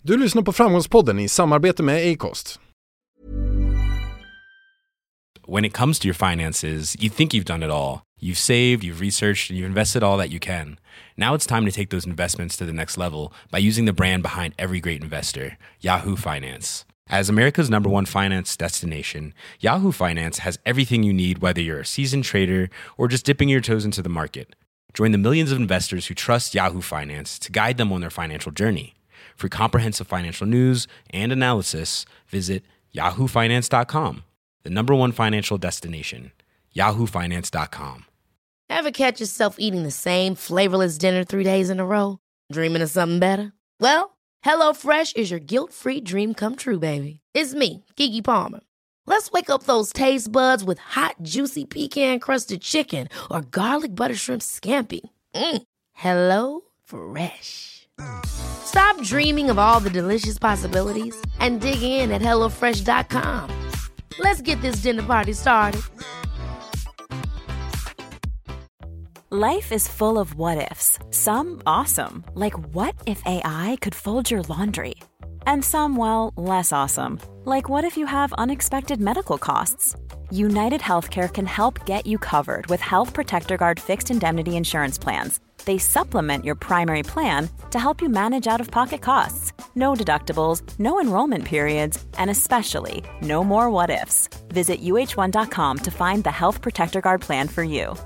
Du lyssnar på Framgångspodden i samarbete med Acast. When it comes to your finances, you think you've done it all. You've saved, you've researched, and you've invested all that you can. Now it's time to take those investments to the next level by using the brand behind every great investor, Yahoo Finance. As America's #1 finance destination, Yahoo Finance has everything you need, whether you're a seasoned trader or just dipping your toes into the market. Join the millions of investors who trust Yahoo Finance to guide them on their financial journey. For comprehensive financial news and analysis, visit yahoofinance.com. The #1 financial destination, yahoofinance.com. Ever catch yourself eating the same flavorless dinner 3 days in a row? Dreaming of something better? Well, HelloFresh is your guilt-free dream come true, baby. It's me, Keke Palmer. Let's wake up those taste buds with hot, juicy pecan-crusted chicken or garlic butter shrimp scampi. Hello Fresh. Stop dreaming of all the delicious possibilities and dig in at HelloFresh.com. Let's get this dinner party started. Life is full of what-ifs. Some awesome, like what if AI could fold your laundry? And some, well, less awesome, like what if you have unexpected medical costs? United Healthcare can help get you covered with Health Protector Guard fixed indemnity insurance plans. They supplement your primary plan to help you manage out-of-pocket costs. No deductibles, no enrollment periods, and especially no more what-ifs. Visit uh1.com to find the Health Protector Guard plan for you.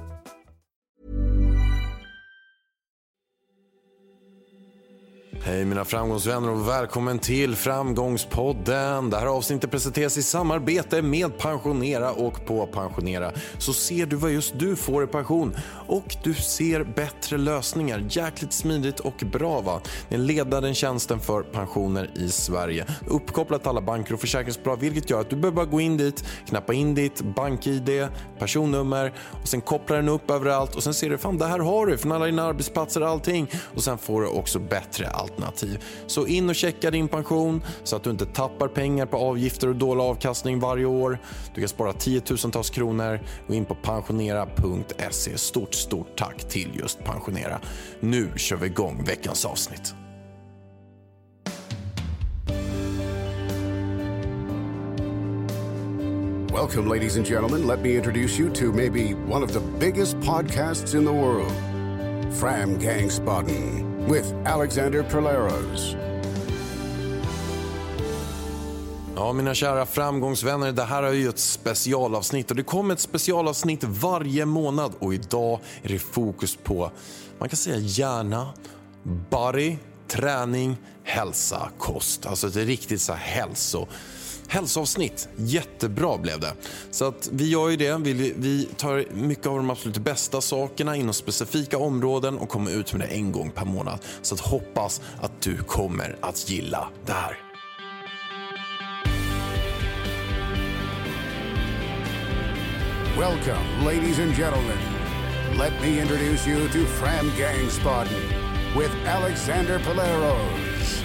Hej mina framgångsvänner och välkommen till Framgångspodden. Det här avsnittet presenteras i samarbete med Pensionera och på Pensionera. Så ser du vad just du får i pension och du ser bättre lösningar. Jäkligt smidigt och bra, va? Den ledande tjänsten för pensioner i Sverige. Uppkopplat alla banker och försäkringsbolag, vilket gör att du behöver bara gå in dit, knappa in ditt bank-ID, personnummer och sen kopplar den upp överallt och sen ser du, fan det här har du från alla dina arbetsplatser och allting, och sen får du också bättre alternativ. Så in och checka din pension så att du inte tappar pengar på avgifter och dålig avkastning varje år. Du kan spara 10 000-tals kronor. Gå in på pensionera.se. Stort tack till just Pensionera. Nu kör vi igång veckans avsnitt. Welcome, ladies and gentlemen. Let me introduce you to maybe one of the biggest podcasts in the world, Framgångspodden, with Alexander Perleros. Ja, mina kära framgångsvänner, det här är ju ett specialavsnitt och det kommer ett specialavsnitt varje månad, och idag är det fokus på, man kan säga, hjärna, body, träning, hälsa, kost. Alltså ett riktigt så här hälsoavsnitt. Jättebra blev det. Så att vi gör ju det. Vi tar mycket av de absolut bästa sakerna inom specifika områden och kommer ut med det en gång per månad. Så att hoppas att du kommer att gilla det här. Welcome, ladies and gentlemen. Let me introduce you to Framgångspodden with Alexander Perleros.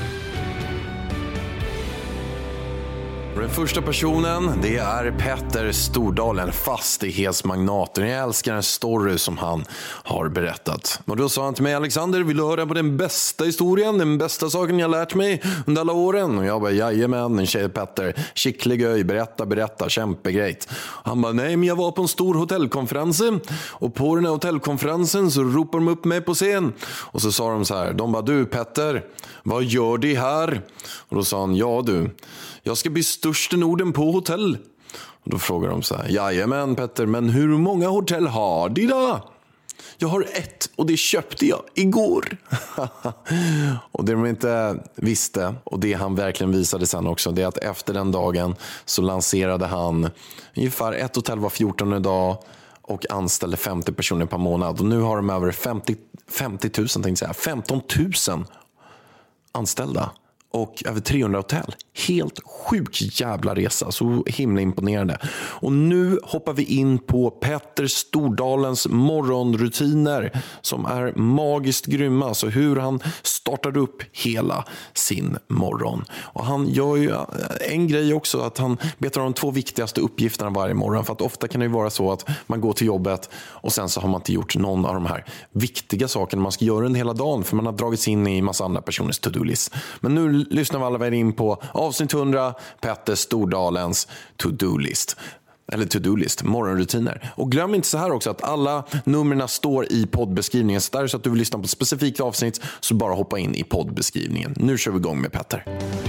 Den första personen, det är Petter Stordalen, fastighetsmagnaten. Jag älskar en story som han har berättat. Och då sa han till mig: Alexander, vill du höra på den bästa historien, den bästa saken jag lärt mig under alla åren? Och jag bara, jajamän, en tjej Petter, skicklig öj, berätta, kämpegrejt. Han bara, nej, men jag var på en stor hotellkonferens, och på den här hotellkonferensen så ropar de upp mig på scen. Och så sa de så här, de bara, du Petter, vad gör du här? Och då sa han, ja du, jag ska bli störst i Norden på hotell. Och då frågar de så här, jajamän Petter, men hur många hotell har de då? Jag har ett och det köpte jag igår. Och det de inte visste, och det han verkligen visade sen också, det är att efter den dagen så lanserade han ungefär ett hotell var 14:e dag och anställde 50 personer per månad. Och nu har de över 50 000, tänkte jag säga, 15 000 anställda. Och över 300 hotell. Helt sjuk jävla resa. Så himla imponerande. Och nu hoppar vi in på Petter Stordalens morgonrutiner. Som är magiskt grymma. Så hur han startar upp hela sin morgon. Och han gör ju en grej också. Att han betar av de 2 viktigaste uppgifterna varje morgon. För att ofta kan det ju vara så att man går till jobbet. Och sen så har man inte gjort någon av de här viktiga sakerna man ska göra under hela dagen. För man har dragits in i massa andra personers to-do-list. Men nu lyssnar vi alla väl in på avsnitt 100, Petter Stordalens to-do-list. Eller to-do-list, morgonrutiner. Och glöm inte så här också att alla numren står i poddbeskrivningen. Så där, så att du vill lyssna på ett specifikt avsnitt, så bara hoppa in i poddbeskrivningen. Nu kör vi igång med Petter.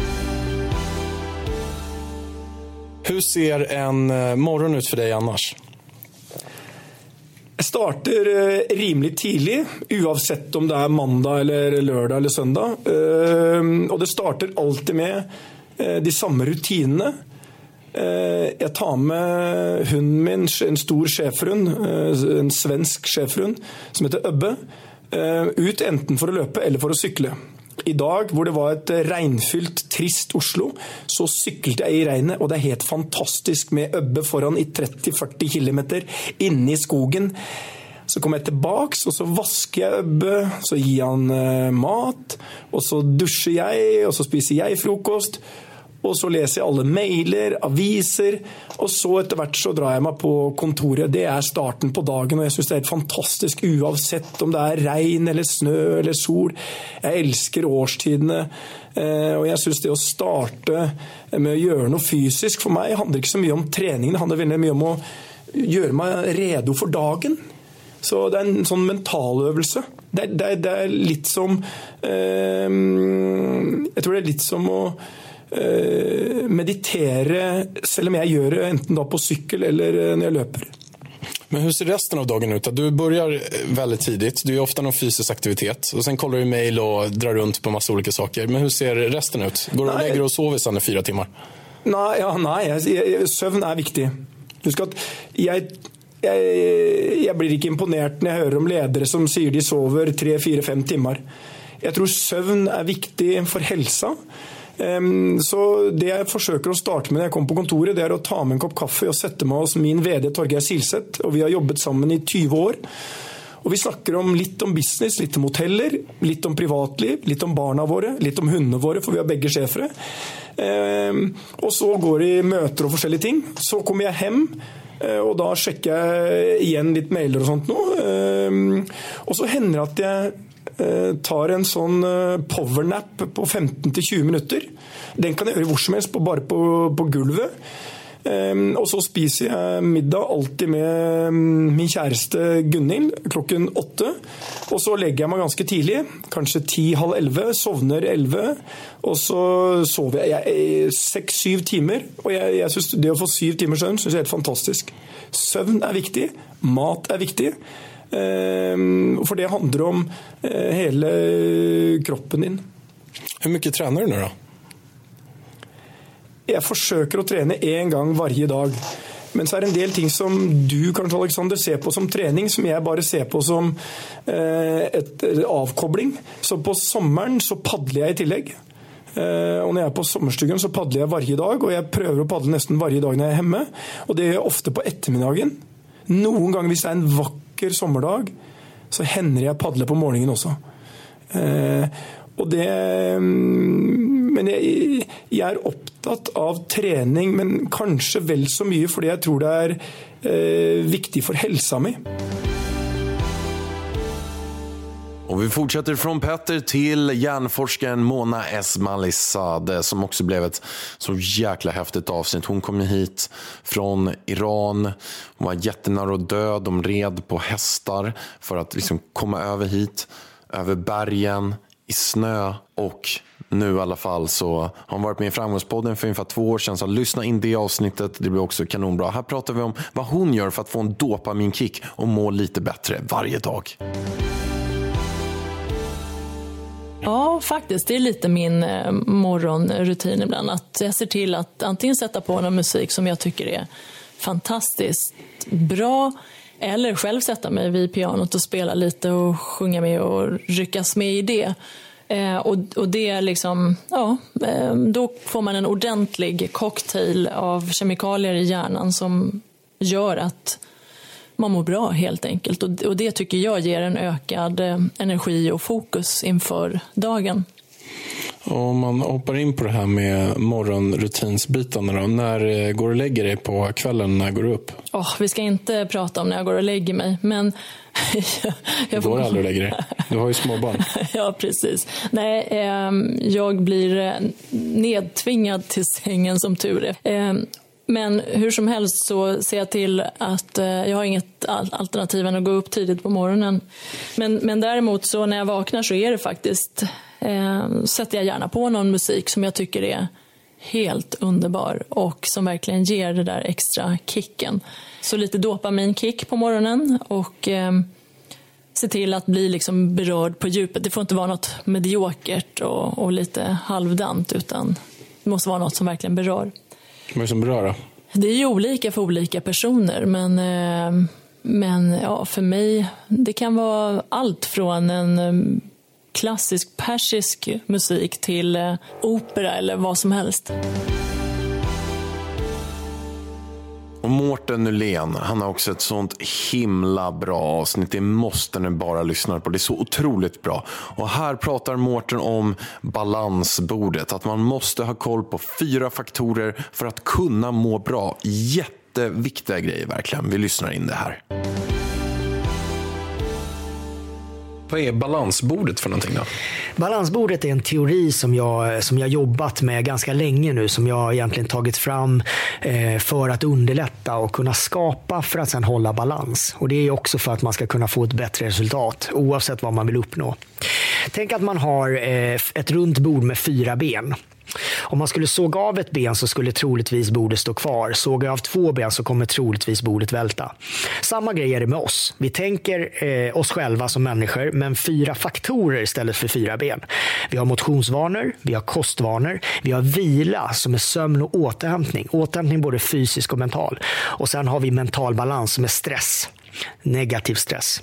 Hur ser en morgon ut för dig annars? Jeg starter rimelig tidlig, uansett om det er mandag eller lørdag eller søndag. Og det starter alltid med de samme rutinene. Jeg tar med hunden min, en stor schæferhund, en svensk schæferhund, som heter Øbbe, ut enten for å løpe eller for å sykle. I dag, hvor det var et regnfylt, trist Oslo, så sykkelte jeg i regnet, og det er helt fantastisk med Øbbe foran i 30-40 kilometer inne i skogen. Så kommer jeg tilbake, og så vasker jeg Øbbe, så gir han mat, og så dusjer jeg, og så spiser jeg frokost, og så leser jeg alle mailer, aviser, og så etter hvert så drar jeg meg på kontoret. Det er starten på dagen, og jeg synes det er helt fantastisk, uansett om det er regn eller snø eller sol. Jeg elsker årstidene, og jeg synes det å starte med å gjøre noe fysisk, for meg handler ikke så mye om trening, det handler veldig mye om å gjøre meg redo for dagen. Så det er en sånn mentaløvelse. Det er litt som, jeg tror det er litt som å meditere, selv om jeg gjør det enten da på cykel eller när jag löper. Men hur ser resten av dagen ut? Du börjar väldigt tidigt, du är ofta någon fysisk aktivitet och sen kollar du mail och drar runt på massa olika saker. Men hur ser resten ut? Går du och lägger och sover sen i 4 timmar? Nej, søvn er viktig. Husk at jeg blir ikke imponert når jeg hører om ledere som sier de sover 3, 4, 5 timmar. Jeg tror søvn er viktig for helsa. Så det jeg forsøker å starte med når jeg kommer på kontoret, det er å ta med en kopp kaffe og sette med oss min VD Torgeir Silseth, og vi har jobbet sammen i 20 år. Og vi snakker litt om business, litt om hoteller, litt om privatliv, litt om barna våre, litt om hundene våre, for vi har begge sjefere. Og så går det i møter og forskjellige ting. Så kommer jeg hjem, og da sjekker jeg igjen litt mailer og sånt nå. Og så hender det at jeg tar en sånn powernap på 15-20 minutter. Den kan jeg gjøre hvor som helst, bare på gulvet. Og så spiser jeg middag alltid med min kjæreste Gunhild klokken 8. Og så legger jeg meg ganske tidlig, kanskje 10:30, sovner 11, og så sover jeg 6-7 timer. Og jeg synes det å få 7 timer søvn synes jeg er helt fantastisk. Søvn er viktig, mat er viktig. For det handler om hele kroppen din. Hur mycket tränar du nu då? Jeg forsøker å trene 1 gang hver dag. Men så er det en del ting som du, kanskje Alexander, ser på som trening, som jeg bare ser på som et avkobling. Så på sommeren så padler jeg i tillegg. Og når jeg er på sommerstugen så padler jeg hver dag, og jeg prøver å padle nesten hver dag når jeg er hjemme. Og det gjør jeg ofte på ettermiddagen. Noen ganger hvis det er en vakker sommerdag, så hender jeg padler på morgenen også. Og det, men jeg er opptatt av trening, men kanskje vel så mye fordi jeg tror det er viktig for helsa mi. Och vi fortsätter från Petter till hjärnforskaren Mona Esmailzadeh som också blev ett så jäkla häftigt avsnitt. Hon kom hit från Iran. Hon var jättenära att dö. De red på hästar för att liksom komma över hit, över bergen, i snö. Och nu i alla fall så har hon varit med i Framgångspodden för ungefär 2 år sedan. Så lyssna in det avsnittet, det blir också kanonbra. Här pratar vi om vad hon gör för att få en dopaminkick och må lite bättre varje dag. Ja, faktiskt. Det är lite min morgonrutin ibland. Att jag ser till att antingen sätta på någon musik som jag tycker är fantastiskt bra, eller själv sätta mig vid pianot och spela lite och sjunga med och ryckas med i det. Och det är liksom, ja, då får man en ordentlig cocktail av kemikalier i hjärnan som gör att man mår bra helt enkelt. Och det tycker jag ger en ökad energi och fokus inför dagen. Om man hoppar in på det här med morgonrutinsbitarna då. När går du och lägger dig på kvällen? När går du upp? Vi ska inte prata om när jag går och lägger mig, men Du går aldrig och lägger dig. Du har ju småbarn. Ja, precis. Nej, jag blir nedtvingad till sängen som tur är. Men hur som helst så ser jag till att jag har inget alternativ än att gå upp tidigt på morgonen. Men däremot så när jag vaknar så är det faktiskt, sätter jag gärna på någon musik som jag tycker är helt underbar och som verkligen ger det där extra kicken. Så lite dopaminkick på morgonen och se till att bli liksom berörd på djupet. Det får inte vara något mediokert och lite halvdant, utan det måste vara något som verkligen berör. Vad är det som berör då? Det är ju olika för olika personer, men ja, för mig det kan vara allt från en klassisk persisk musik till opera eller vad som helst. Och Mårten Nylén, han har också ett sånt himla bra avsnitt. Det måste ni bara lyssna på. Det är så otroligt bra. Och här pratar Mårten om balansbordet. Att man måste ha koll på 4 faktorer för att kunna må bra. Jätteviktiga grejer verkligen. Vi lyssnar in det här. Vad är balansbordet för någonting då? Balansbordet är en teori som jag jobbat med ganska länge nu, som jag egentligen tagit fram för att underlätta och kunna skapa för att sedan hålla balans. Och det är också för att man ska kunna få ett bättre resultat oavsett vad man vill uppnå. Tänk att man har ett runt bord med 4 ben. Om man skulle såga av ett ben så skulle troligtvis bordet stå kvar. Sågar av 2 ben så kommer troligtvis bordet välta. Samma grej är det med oss. Vi tänker oss själva som människor, men 4 faktorer istället för 4 ben. Vi har motionsvanor, vi har kostvanor, vi har vila som är sömn och återhämtning. Återhämtning både fysisk och mental. Och sen har vi mental balans som är stress. Negativ stress.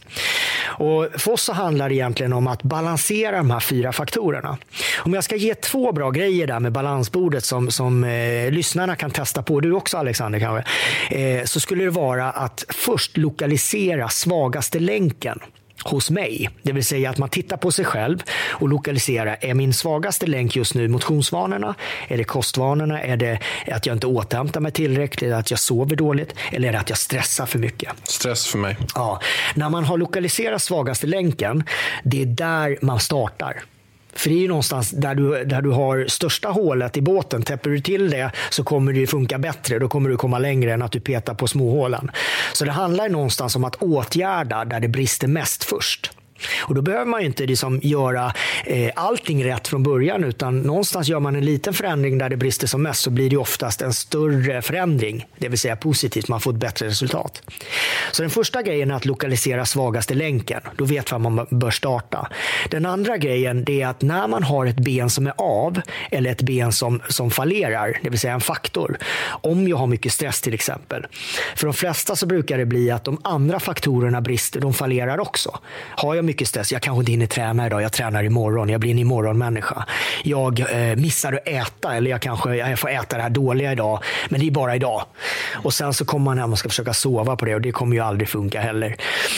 Och för oss så handlar det egentligen om att balansera de här 4 faktorerna. Om jag ska ge 2 bra grejer där med balansbordet som lyssnarna kan testa på, du också Alexander kanske, så skulle det vara att först lokalisera svagaste länken hos mig. Det vill säga att man tittar på sig själv och lokaliserar, är min svagaste länk just nu motionsvanorna? Är det kostvanorna? Är det att jag inte återhämtar mig tillräckligt? Är det att jag sover dåligt? Eller är det att jag stressar för mycket? Stress för mig. Ja, när man har lokaliserat svagaste länken, det är där man startar. För det är ju någonstans där du har största hålet i båten. Täpper du till det så kommer det ju funka bättre. Då kommer du komma längre än att du petar på småhålen. Så det handlar någonstans om att åtgärda där det brister mest först. Och då behöver man ju inte liksom göra allting rätt från början, utan någonstans gör man en liten förändring där det brister som mest, så blir det oftast en större förändring, det vill säga positivt, man får ett bättre resultat. Så den första grejen är att lokalisera svagaste länken, då vet man bör starta. Den andra grejen är att när man har ett ben som är av eller ett ben som fallerar, det vill säga en faktor, om jag har mycket stress till exempel, för de flesta så brukar det bli att de andra faktorerna brister, de fallerar också. Har jag mycket stress, jag kanske inte hinner träna idag, jag tränar imorgon, jag blir en imorgonmänniska. Jag missar att äta, eller jag får äta det här dåliga idag, men det är bara idag. Och sen så kommer man hem och ska försöka sova på det, och det kommer ju aldrig funka heller.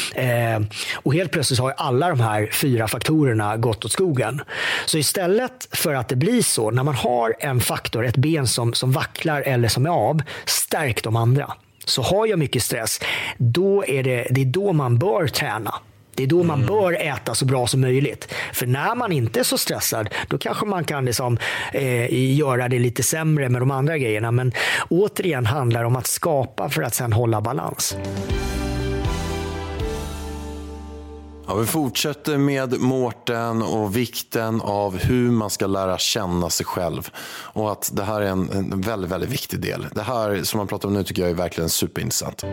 Och helt plötsligt har alla de här 4 faktorerna gått åt skogen. Så istället för att det blir så, när man har en faktor, ett ben som vacklar eller som är av, stärk de andra. Så har jag mycket stress, det är då man bör träna. Det är då man bör äta så bra som möjligt. För när man inte är så stressad, då kanske man kan göra det lite sämre med de andra grejerna. Men återigen handlar det om att skapa för att sedan hålla balans. Ja, vi fortsätter med Mårten och vikten av hur man ska lära känna sig själv. Och att det här är en väldigt, väldigt viktig del. Det här som man pratar om nu tycker jag är verkligen superintressant.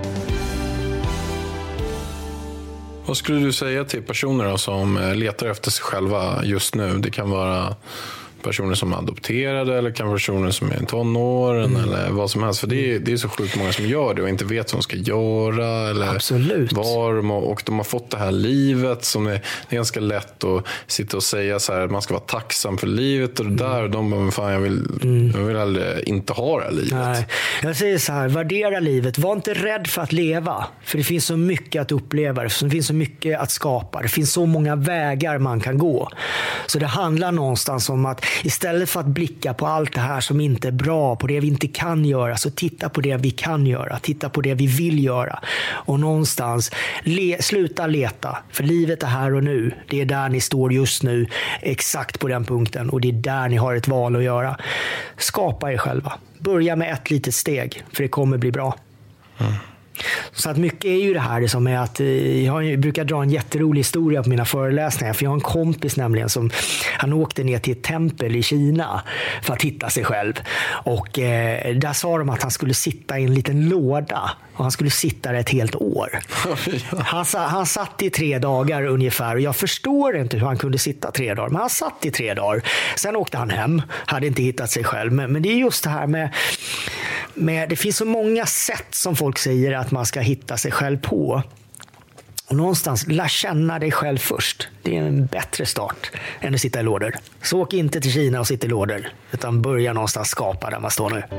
Vad skulle du säga till personer då, som letar efter sig själva just nu? Det kan vara personer som är adopterade, eller kan personer som är i tonåren eller vad som helst. För det är så sjukt många som gör det och inte vet vad de ska göra eller Absolut. och de har fått det här livet som är ganska lätt att sitta och säga så här, att man ska vara tacksam för livet och det där, och de bara, fan jag vill aldrig inte ha det här livet. Nej. Jag säger så här, värdera livet, var inte rädd för att leva, för det finns så mycket att uppleva, det finns så mycket att skapa, det finns så många vägar man kan gå. Så det handlar någonstans om att Istället för att blicka på allt det här som inte är bra, på det vi inte kan göra, så titta på det vi kan göra, titta på det vi vill göra. Och någonstans sluta leta, för livet är här och nu. Det är där ni står just nu, exakt på den punkten, och det är där ni har ett val att göra. Skapa er själva. Börja med ett litet steg, för det kommer bli bra. Så att mycket är ju det här som är att jag brukar dra en jätterolig historia på mina föreläsningar, för jag har en kompis nämligen som han åkte ner till ett tempel i Kina för att hitta sig själv, och där sa de att han skulle sitta i en liten låda och han skulle sitta där ett helt år. Han satt i 3 dagar ungefär, och jag förstår inte hur han kunde sitta 3 dagar, men han satt i 3 dagar. Sen åkte han hem, hade inte hittat sig själv, men det är just det här med det finns så många sätt som folk säger att man ska hitta sig själv på. Och någonstans, lär känna dig själv först. Det är en bättre start än att sitta i lådor. Så åk inte till Kina och sitta i lådor, utan börja någonstans skapa där man står nu.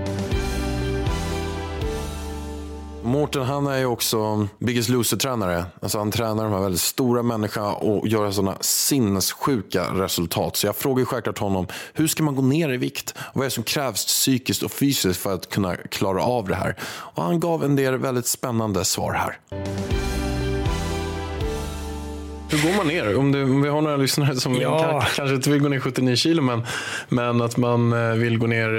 Mårten, han är ju också Biggest Loser-tränare. Alltså han tränar de här väldigt stora människorna och gör sådana sinnessjuka resultat. Så jag frågar självklart honom, hur ska man gå ner i vikt? Och vad är det som krävs psykiskt och fysiskt för att kunna klara av det här? Och han gav en del väldigt spännande svar här. Hur går man ner? Om vi har några lyssnare som kanske inte vill gå ner 79 kilo, men att man vill gå ner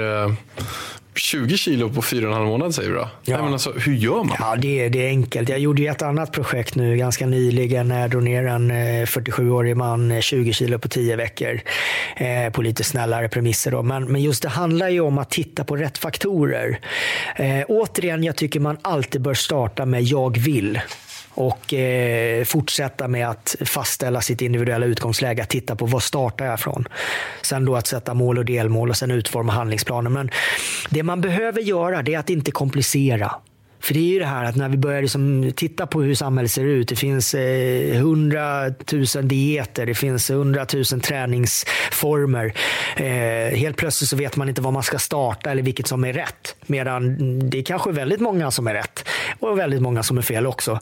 20 kilo på 4,5 månader, säger du då? Ja. Nej, men alltså, hur gör man? Ja, det är enkelt. Jag gjorde ju ett annat projekt nu ganska nyligen när jag drog ner en 47-årig man 20 kilo på 10 veckor på lite snällare premisser då. Men just det handlar ju om att titta på rätt faktorer. Återigen, jag tycker man alltid bör starta med jag vill. Och fortsätta med att fastställa sitt individuella utgångsläge, att titta på vad startar jag från. Sen då att sätta mål och delmål och sen utforma handlingsplaner. Men det man behöver göra, det är att inte komplicera. För det är ju det här att när vi börjar liksom titta på hur samhället ser ut, det finns 100 000 dieter, det finns 100 000 träningsformer. Helt plötsligt så vet man inte vad man ska starta eller vilket som är rätt. Medan det är kanske väldigt många som är rätt och väldigt många som är fel också.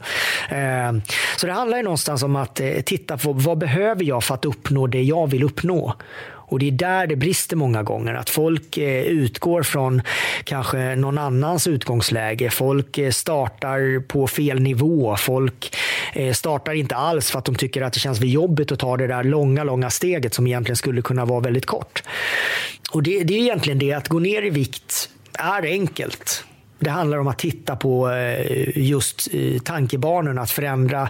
Så det handlar ju någonstans om att titta på vad behöver jag för att uppnå det jag vill uppnå. Och det är där det brister många gånger, att folk utgår från kanske någon annans utgångsläge. Folk startar på fel nivå. Folk startar inte alls för att de tycker att det känns för jobbigt att ta det där långa steget som egentligen skulle kunna vara väldigt kort. Och det är egentligen det, att gå ner i vikt är enkelt. Det handlar om att titta på just tankebanorna, att förändra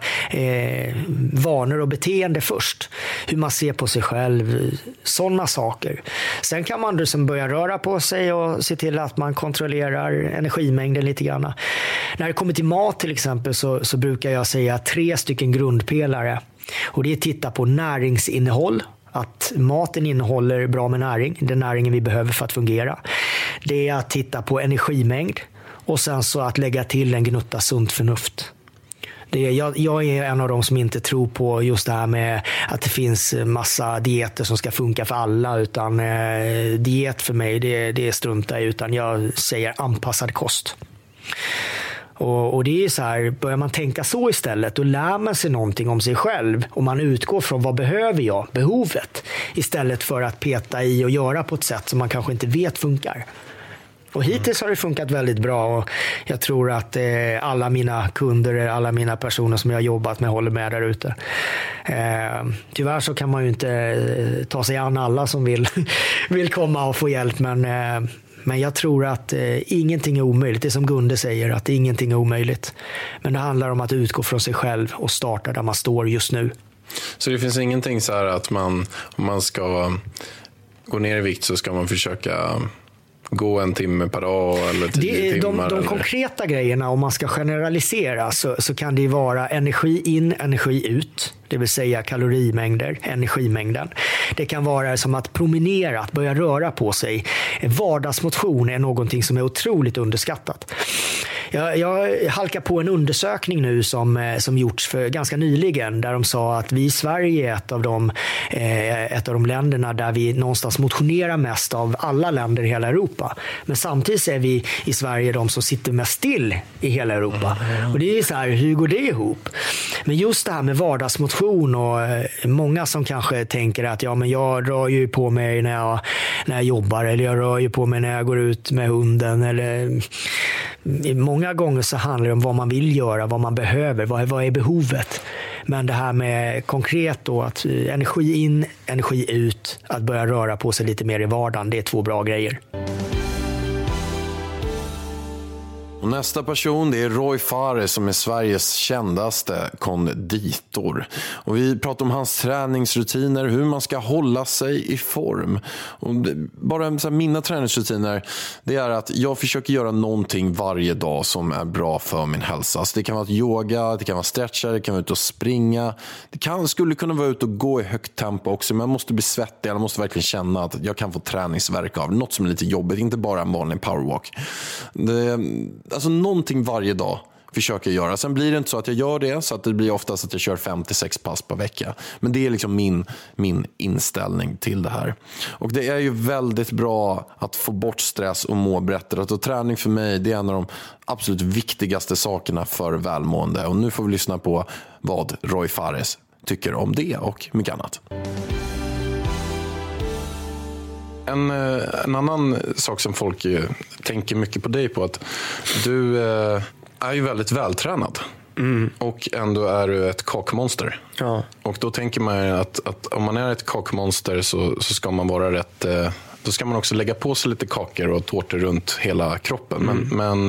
vanor och beteende först. Hur man ser på sig själv, sådana saker. Sen kan man liksom börja röra på sig och se till att man kontrollerar energimängden lite grann. När det kommer till mat till exempel så brukar jag säga 3 stycken grundpelare. Och det är att titta på näringsinnehåll. Att maten innehåller bra med näring, den näringen vi behöver för att fungera. Det är att titta på energimängd. Och sen så att lägga till en gnutta sunt förnuft. Jag är en av dem som inte tror på just det här med att det finns massa dieter som ska funka för alla. Utan diet för mig, det struntar jag, utan jag säger anpassad kost. Och det är så här, börjar man tänka så istället, då lär man sig någonting om sig själv. Och man utgår från vad behöver jag, behovet. Istället för att peta i och göra på ett sätt som man kanske inte vet funkar. Och hittills har det funkat väldigt bra, och jag tror att alla mina kunder, alla mina personer som jag har jobbat med håller med där ute. Tyvärr så kan man ju inte ta sig an alla som vill komma och få hjälp, men jag tror att ingenting är omöjligt. Det är som Gunde säger, att ingenting är omöjligt. Men det handlar om att utgå från sig själv och starta där man står just nu. Så det finns ingenting så här att om man ska gå ner i vikt så ska man försöka gå 1 timme per dag eller 10 timmar? De konkreta grejerna, om man ska generalisera, så kan det vara energi in, energi ut. Det vill säga kalorimängder, energimängden. Det kan vara som att promenera, att börja röra på sig. Vardagsmotion är någonting som är otroligt underskattat. Jag halkar på en undersökning nu som gjorts för ganska nyligen, där de sa att vi i Sverige är ett av de länderna där vi någonstans motionerar mest av alla länder i hela Europa. Men samtidigt är vi i Sverige de som sitter mest still i hela Europa. Och det är så här, hur går det ihop? Men just det här med vardagsmotion, och många som kanske tänker att men jag rör ju på mig när jag jobbar, eller jag rör ju på mig när jag går ut med hunden, eller många gånger så handlar det om vad man vill göra, vad man behöver, vad är behovet. Men det här med konkret då, att energi in, energi ut, att börja röra på sig lite mer i vardagen, det är 2 bra grejer. Och nästa person, det är Roy Fares, som är Sveriges kändaste konditor. Och vi pratar om hans träningsrutiner, hur man ska hålla sig i form. Och bara så här, mina träningsrutiner, det är att jag försöker göra någonting varje dag som är bra för min hälsa. Så det kan vara yoga, det kan vara stretchar, det kan vara ut och springa. Skulle kunna vara ut och gå i högt tempo också, men jag måste bli svettig, jag måste verkligen känna att jag kan få träningsvärk av något som är lite jobbigt, inte bara en vanlig powerwalk. Alltså någonting varje dag försöker jag göra. Sen blir det inte så att jag gör det, så att det blir oftast att jag kör 5-6 pass per vecka. Men det är liksom min inställning till det här. Och det är ju väldigt bra att få bort stress och må bättre. Och träning för mig, det är en av de absolut viktigaste sakerna för välmående. Och nu får vi lyssna på vad Roy Fares tycker om det och mycket annat. En annan sak som folk tänker mycket på dig på, att du är ju väldigt vältränad. Och ändå är du ett kakmonster. Ja. Och då tänker man att om man är ett kakmonster så ska man vara rätt... Då ska man också lägga på sig lite kakor och tårtor runt hela kroppen. Men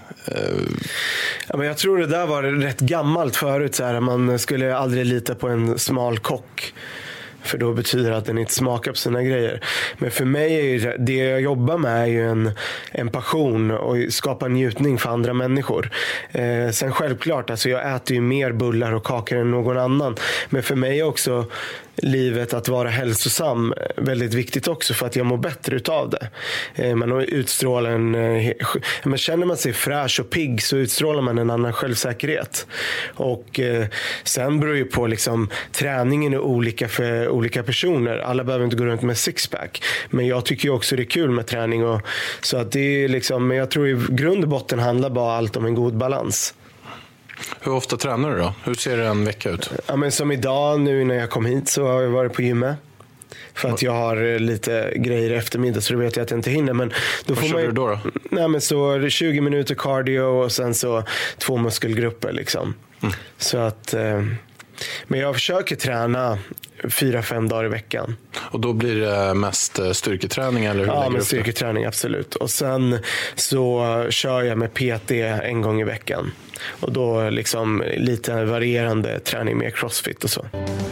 jag tror det där var rätt gammalt förut. Så här, man skulle aldrig lita på en smal kock. För då betyder det att den inte smakar på sina grejer. Men för mig är ju det jag jobbar med är ju en passion och skapa njutning för andra människor. Sen självklart, alltså jag äter ju mer bullar och kakor än någon annan. Men för mig är också livet att vara hälsosam väldigt viktigt också, för att jag mår bättre utav det. Man utstrålar men känner man sig fräsch och pigg så utstrålar man en annan självsäkerhet. Och sen beror ju på liksom, träningen är olika för olika personer. Alla behöver inte gå runt med sixpack. Men jag tycker ju också det är kul med träning. Och, så att det är liksom, men jag tror i grund och botten handlar bara allt om en god balans. Hur ofta tränar du då? Hur ser det en vecka ut? Ja, men som idag, nu när jag kom hit så har jag varit på gymmet. För att jag har lite grejer eftermiddag, så då vet jag att jag inte hinner. Men då vad kör du då? Nej, men så 20 minuter cardio och sen så 2 muskelgrupper liksom. Så att... Men jag försöker träna 4-5 dagar i veckan. Och då blir det mest styrketräning? Eller hur? Ja, men styrketräning, absolut. Och sen så kör jag med PT 1 gång i veckan. Och då liksom lite varierande träning med crossfit och så.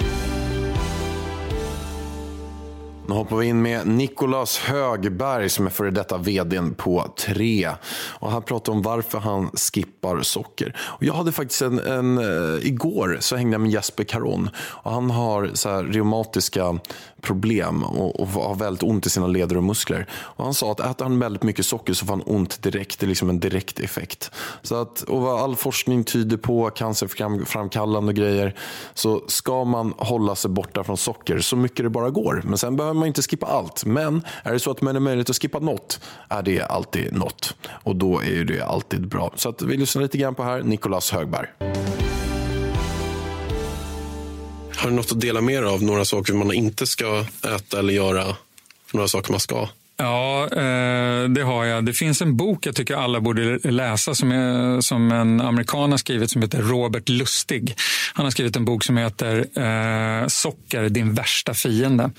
Nu hoppar vi in med Nicolas Högberg som är före detta vdn på 3. Och han pratar om varför han skippar socker. Och jag hade faktiskt igår så hängde jag med Jesper Caron. Och han har så här reumatiska problem och har väldigt ont i sina leder och muskler. Och han sa att äter han väldigt mycket socker så får han ont direkt. Det är liksom en direkt effekt. Så att, och vad all forskning tyder på, cancerframkallande grejer, så ska man hålla sig borta från socker så mycket det bara går. Men sen behöver man inte skippa allt. Men är det så att man är möjligt att skippa något, är det alltid något. Och då är ju det alltid bra. Så att vi lyssnar lite grann på här, Nicolas Högberg. Har du något att dela med av? Några saker man inte ska äta eller göra? Några saker man ska? Ja, det har jag. Det finns en bok jag tycker alla borde läsa som en amerikan har skrivit som heter Robert Lustig. Han har skrivit en bok som heter Socker, din värsta fiende.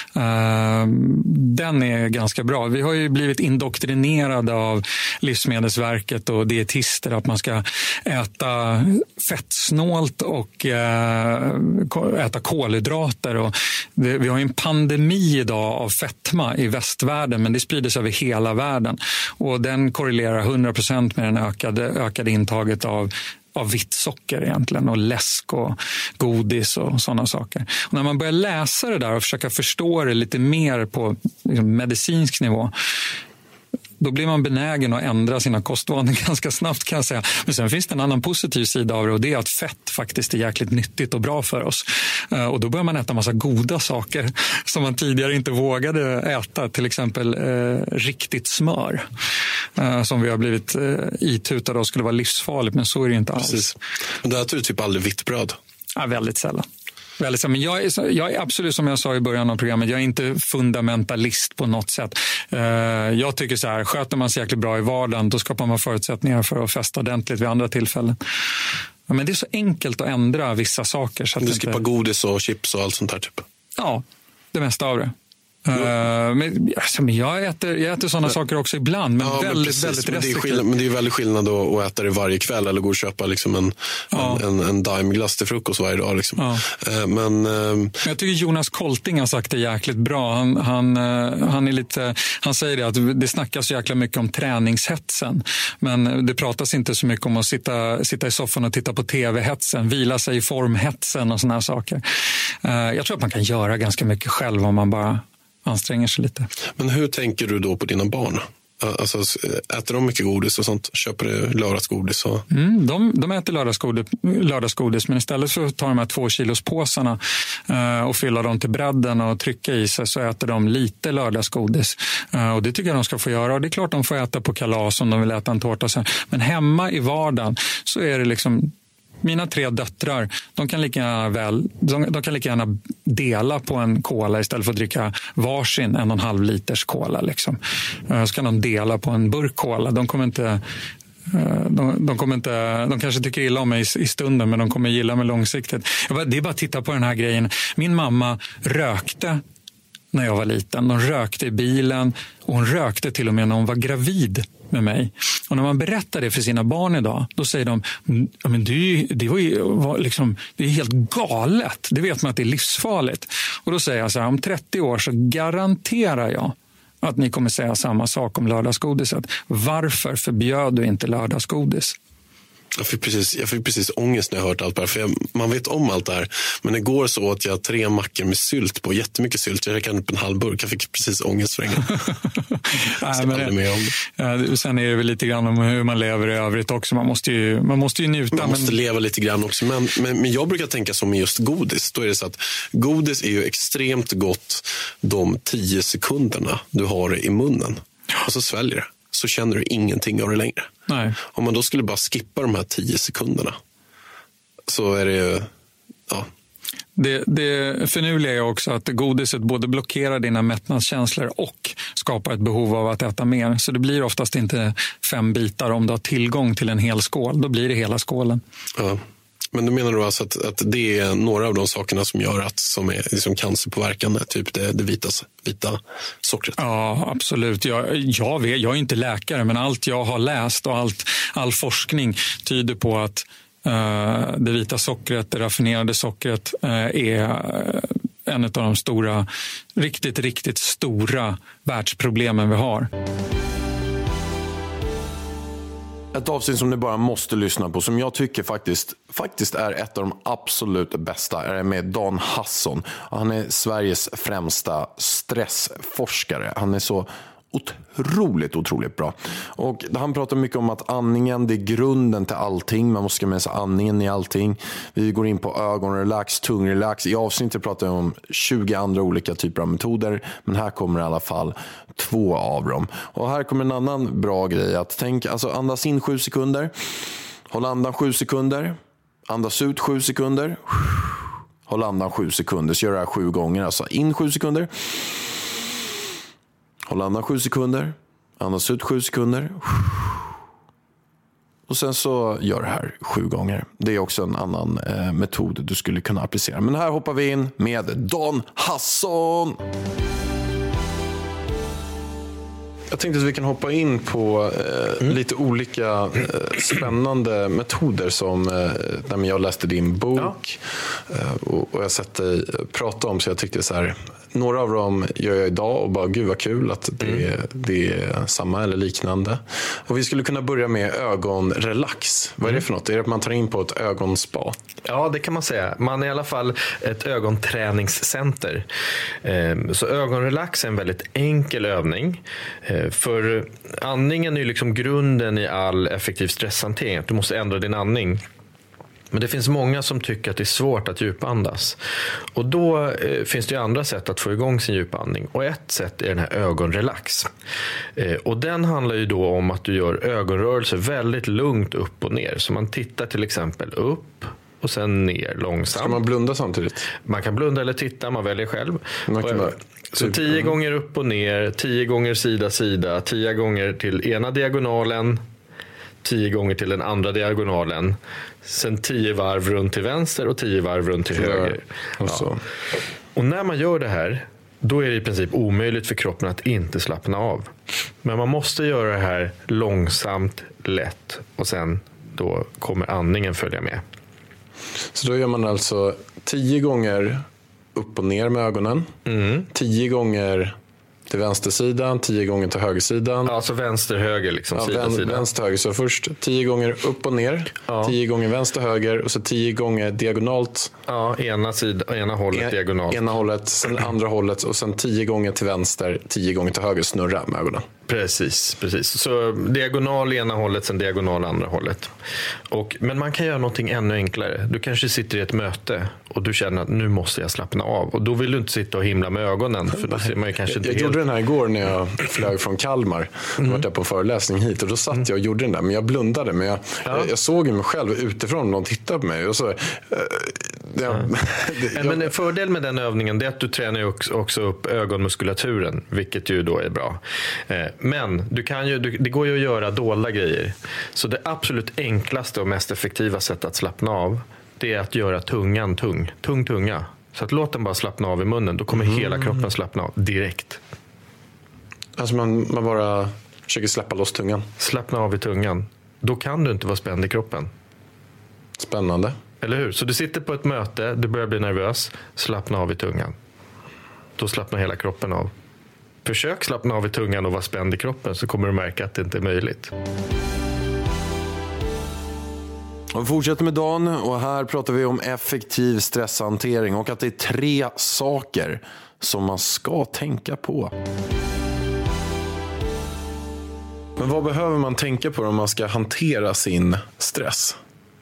Den är ganska bra. Vi har ju blivit indoktrinerade av Livsmedelsverket och dietister att man ska äta fettsnålt och äta kolhydrater. Och vi har ju en pandemi idag av fetma i västvärlden, men det sprider sig över hela världen. Och den korrelerar 100% med den ökade intaget av vitt socker egentligen, och läsk och godis och sådana saker. Och när man börjar läsa det där och försöka förstå det lite mer på liksom medicinsk nivå, Då blir man benägen att ändra sina kostvanor ganska snabbt, kan jag säga. Men sen finns det en annan positiv sida av det, och det är att fett faktiskt är jäkligt nyttigt och bra för oss. Och då börjar man äta massa goda saker som man tidigare inte vågade äta. Till exempel riktigt smör som vi har blivit itutade och skulle vara livsfarligt, men så är det inte alls. Precis. Men då äter du typ aldrig vitt bröd? Ja, väldigt sällan. Men jag är absolut, som jag sa i början av programmet, jag är inte fundamentalist på något sätt. Jag tycker så här, sköter man sig jäkligt bra i vardagen, då skapar man förutsättningar för att festa ordentligt vid andra tillfällen. Ja, men det är så enkelt att ändra vissa saker. Så att du skippar godis och chips och allt sånt här typ? Ja, det mesta av det. Men jag äter sådana saker också ibland, men väldigt restriktivt. Men det är väldigt skillnad att äta det varje kväll eller gå och köpa liksom en Daimglass till frukost varje dag. Liksom. Ja. Men jag tycker Jonas Kolting har sagt det jäkligt bra. Han är lite, han säger det att det snackas så jäkla mycket om träningshetsen, men det pratas inte så mycket om att sitta i soffan och titta på tv-hetsen, vila sig i formhetsen och såna här saker. Jag tror att man kan göra ganska mycket själv om man bara anstränger sig lite. Men hur tänker du då på dina barn? Alltså, äter de mycket godis och sånt? Köper du lördagsgodis? Och... De äter lördagsgodis, men istället för att ta de här 2 kilos påsarna och fylla dem till bredden och trycka i sig, så äter de lite lördagsgodis. Och det tycker jag de ska få göra. Och det är klart de får äta på kalas om de vill äta en tårta. Men hemma i vardagen så är det liksom... Mina 3 döttrar, de kan lika gärna dela på en cola istället för att dricka varsin 1,5 liters cola. Liksom. Så kan de dela på en burk cola. De kanske tycker illa om mig i stunden, men de kommer gilla mig långsiktigt. Det är bara att titta på den här grejen. Min mamma rökte när jag var liten. De rökte i bilen, och hon rökte till och med när hon var gravid med mig. Och när man berättar det för sina barn idag, då säger de, ja, men det är helt galet. Det vet man att det är livsfarligt. Och då säger jag så här, om 30 år så garanterar jag att ni kommer säga samma sak om lördagsgodiset. Varför förbjöd du inte lördagsgodis? Jag fick precis ångest när jag hört allt det här. För man vet om allt det här. Men det går så att jag har 3 mackor med sylt på. Jättemycket sylt. Jag räkade upp en halv burk. Jag fick precis ångest för en gång. Sen är det väl lite grann om hur man lever i övrigt också. Man måste ju njuta. Man måste leva lite grann också. Men jag brukar tänka som med just godis. Då är det så att godis är ju extremt gott de 10 sekunderna du har det i munnen. Och så sväljer det. Så känner du ingenting av det längre. Nej. Om man då skulle bara skippa de här 10 sekunderna, så är det ju... Ja. Det finurliga är också att godiset både blockerar dina mättnadskänslor och skapar ett behov av att äta mer. Så det blir oftast inte 5 bitar om du har tillgång till en hel skål. Då blir det hela skålen. Ja. Men du menar då alltså att det är några av de sakerna som gör som är liksom cancerpåverkande, typ det vita sockret? Ja, absolut. Jag är inte läkare, men allt jag har läst och all forskning tyder på att det vita sockret, det raffinerade sockret är en av de stora, riktigt stora världsproblemen vi har. Ett avsnitt som ni bara måste lyssna på, som jag tycker faktiskt är ett av de absolut bästa, är med Dan Hasson. Han är Sveriges främsta stressforskare. Han är så otroligt bra. Och han pratar mycket om att andningen, det är grunden till allting. Man måste med sig andningen i allting. Vi går in på ögonrelax, tungrelax. I avsnittet pratar jag om 20 andra olika typer av metoder. Men här kommer i alla fall 2 av dem. Och här kommer en annan bra grej. Att tänka, alltså andas in 7 sekunder. Håll andan 7 sekunder. Andas ut 7 sekunder. Håll andan 7 sekunder. Så gör det här 7 gånger. Alltså in 7 sekunder. Håll andan 7 sekunder. Andas ut 7 sekunder. Och sen så gör det här 7 gånger. Det är också en annan metod du skulle kunna applicera. Men här hoppar vi in med Dan Hasson. Jag tänkte att vi kan hoppa in på lite olika spännande metoder som när jag läste din bok och jag sett dig prata om, så jag tyckte så här, några av dem gör jag idag och bara gud vad kul att det är samma eller liknande. Och vi skulle kunna börja med ögonrelax. Vad är det för något? Är det att man tar in på ett ögonspa? Ja, det kan man säga. Man är i alla fall ett ögonträningscenter. Så ögonrelax är en väldigt enkel övning. För andningen är ju liksom grunden i all effektiv stresshantering. Du måste ändra din andning. Men det finns många som tycker att det är svårt att djupandas. Och då finns det ju andra sätt att få igång sin djupandning. Och ett sätt är den här ögonrelax. Och den handlar ju då om att du gör ögonrörelser väldigt lugnt upp och ner. Så man tittar till exempel upp och sen ner långsamt. Ska man blunda samtidigt? Man kan blunda eller titta, man väljer själv. Bara, så 10 gånger upp och ner, 10 gånger sida, 10 gånger till ena diagonalen, 10 gånger till den andra diagonalen. Sen 10 varv runt till vänster och 10 varv runt till höger. Ja. Och när man gör det här, då är det i princip omöjligt för kroppen att inte slappna av. Men man måste göra det här långsamt, lätt och sen då kommer andningen följa med. Så då gör man alltså 10 gånger upp och ner med ögonen. 10 gånger till vänstersidan, 10 gånger till högersidan. Ja, så vänster, höger liksom. Sida. Vänster, höger. Så först 10 gånger upp och ner, 10 gånger vänster, höger och så 10 gånger diagonalt. Ja, ena hållet diagonalt. Ena hållet, sen andra hållet och sen 10 gånger till vänster, 10 gånger till höger, snurra med ögonen. Precis. Så diagonal ena hållet, sen diagonal andra hållet. Men man kan göra någonting ännu enklare. Du kanske sitter i ett möte och du känner att nu måste jag slappna av. Och då vill du inte sitta och himla med ögonen. För då ser man ju kanske inte jag gjorde den här igår när jag flög från Kalmar. Jag var där på föreläsning hit och då satt jag och gjorde den där. Men jag blundade. Men jag såg mig själv utifrån och någon tittade på mig. Och så, Men en fördel med den övningen är att du tränar också upp ögonmuskulaturen. Vilket ju då är bra. Men det går ju att göra dolda grejer. Så det absolut enklaste och mest effektiva sättet att slappna av, det är att göra tungan tung tunga. Så att låt den bara slappna av i munnen. Då kommer hela kroppen slappna av direkt. Alltså man bara försöker släppa loss tungan. Slappna av i tungan. Då kan du inte vara spänd i kroppen. Spännande. Eller hur? Så du sitter på ett möte, du börjar bli nervös. Slappna av i tungan. Då slappnar hela kroppen av. Försök slappna av i tungan och vara spänd i kroppen, så kommer du märka att det inte är möjligt. Och vi fortsätter med dagen och här pratar vi om effektiv stresshantering och att det är 3 saker som man ska tänka på. Men vad behöver man tänka på om man ska hantera sin stress?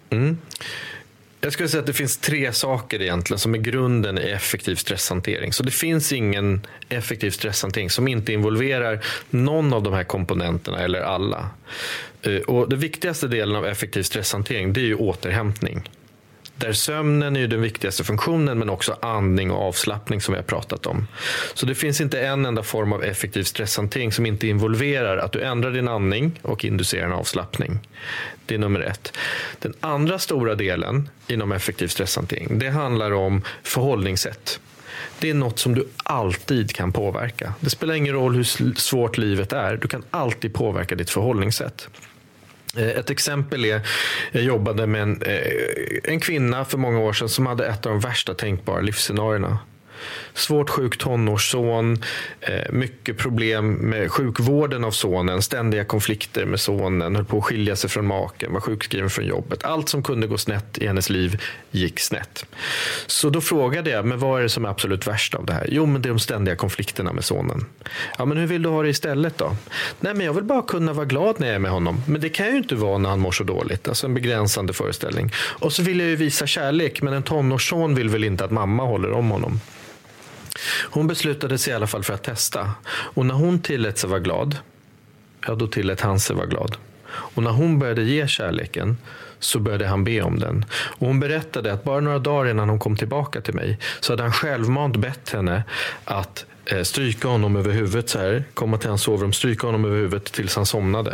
Jag skulle säga att det finns 3 saker egentligen som är grunden i effektiv stresshantering. Så det finns ingen effektiv stresshantering som inte involverar någon av de här komponenterna eller alla. Och den viktigaste delen av effektiv stresshantering, det är ju återhämtning. Där sömnen är ju den viktigaste funktionen, men också andning och avslappning som vi har pratat om. Så det finns inte en enda form av effektiv stresshantering som inte involverar att du ändrar din andning och inducerar en avslappning. Det är nummer 1. Den andra stora delen inom effektiv stresshantering, det handlar om förhållningssätt. Det är något som du alltid kan påverka. Det spelar ingen roll hur svårt livet är, du kan alltid påverka ditt förhållningssätt. Ett exempel är, jag jobbade med en kvinna för många år sedan som hade ett av de värsta tänkbara livsscenarierna. Svårt sjuk tonårsson, mycket problem med sjukvården av sonen, ständiga konflikter med sonen, höll på att skilja sig från maken, var sjukskriven från jobbet. Allt som kunde gå snett i hennes liv gick snett. Så då frågade jag, men vad är det som är absolut värst av det här? Jo, men det är de ständiga konflikterna med sonen. Ja, men hur vill du ha det istället då? Nej, men jag vill bara kunna vara glad när jag är med honom. Men det kan ju inte vara när han mår så dåligt. Alltså en begränsande föreställning. Och så vill jag ju visa kärlek, men en tonårsson vill väl inte att mamma håller om honom. Hon beslutade sig i alla fall för att testa. Och när hon tillät sig vara glad, ja, då tillät han sig vara glad. Och när hon började ge kärleken så började han be om den. Och hon berättade att bara några dagar innan hon kom tillbaka till mig så hade han självmant bett henne att stryka honom över huvudet så här, komma till hans sovrum, stryka honom över huvudet tills han somnade.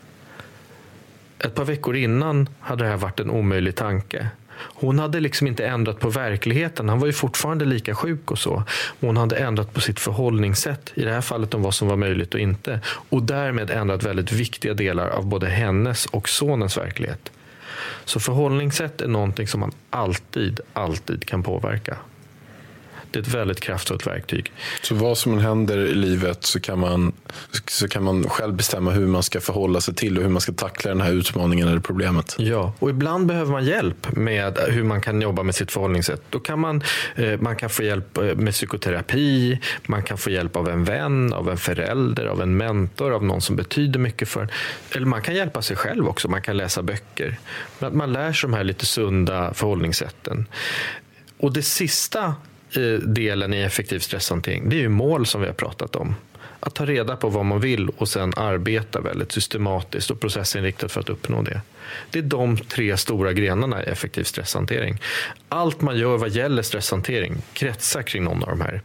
Ett par veckor innan hade det här varit en omöjlig tanke. Hon hade liksom inte ändrat på verkligheten. Han var ju fortfarande lika sjuk och så. Hon hade ändrat på sitt förhållningssätt. I det här fallet om vad som var möjligt och inte. Och därmed ändrat väldigt viktiga delar av både hennes och sonens verklighet. Så förhållningssätt är någonting som man alltid kan påverka. Det är ett väldigt kraftfullt verktyg. Så vad som än händer i livet så kan man själv bestämma hur man ska förhålla sig till och hur man ska tackla den här utmaningen eller problemet. Ja, och ibland behöver man hjälp med hur man kan jobba med sitt förhållningssätt. Då kan man kan få hjälp med psykoterapi, man kan få hjälp av en vän, av en förälder, av en mentor, av någon som betyder mycket för en. Eller man kan hjälpa sig själv också, man kan läsa böcker. Man lär sig de här lite sunda förhållningssätten. Och det sista delen i effektiv stresshantering, det är ju mål som vi har pratat om. Att ta reda på vad man vill och sen arbeta väldigt systematiskt och processinriktat för att uppnå det. Det är de 3 stora grenarna i effektiv stresshantering. Allt man gör vad gäller stresshantering kretsar kring någon av de här.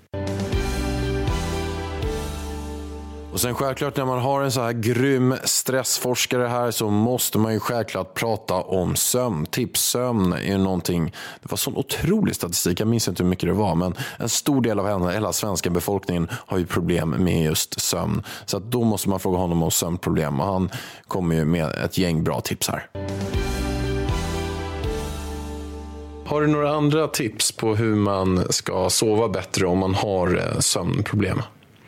Och sen självklart när man har en så här grym stressforskare här så måste man ju självklart prata om sömn. Tipssömn är ju någonting, det var sån otrolig statistik, jag minns inte hur mycket det var, men en stor del av hela svenska befolkningen har ju problem med just sömn. Så att då måste man fråga honom om sömnproblem och han kommer ju med ett gäng bra tips här. Har du några andra tips på hur man ska sova bättre om man har sömnproblem?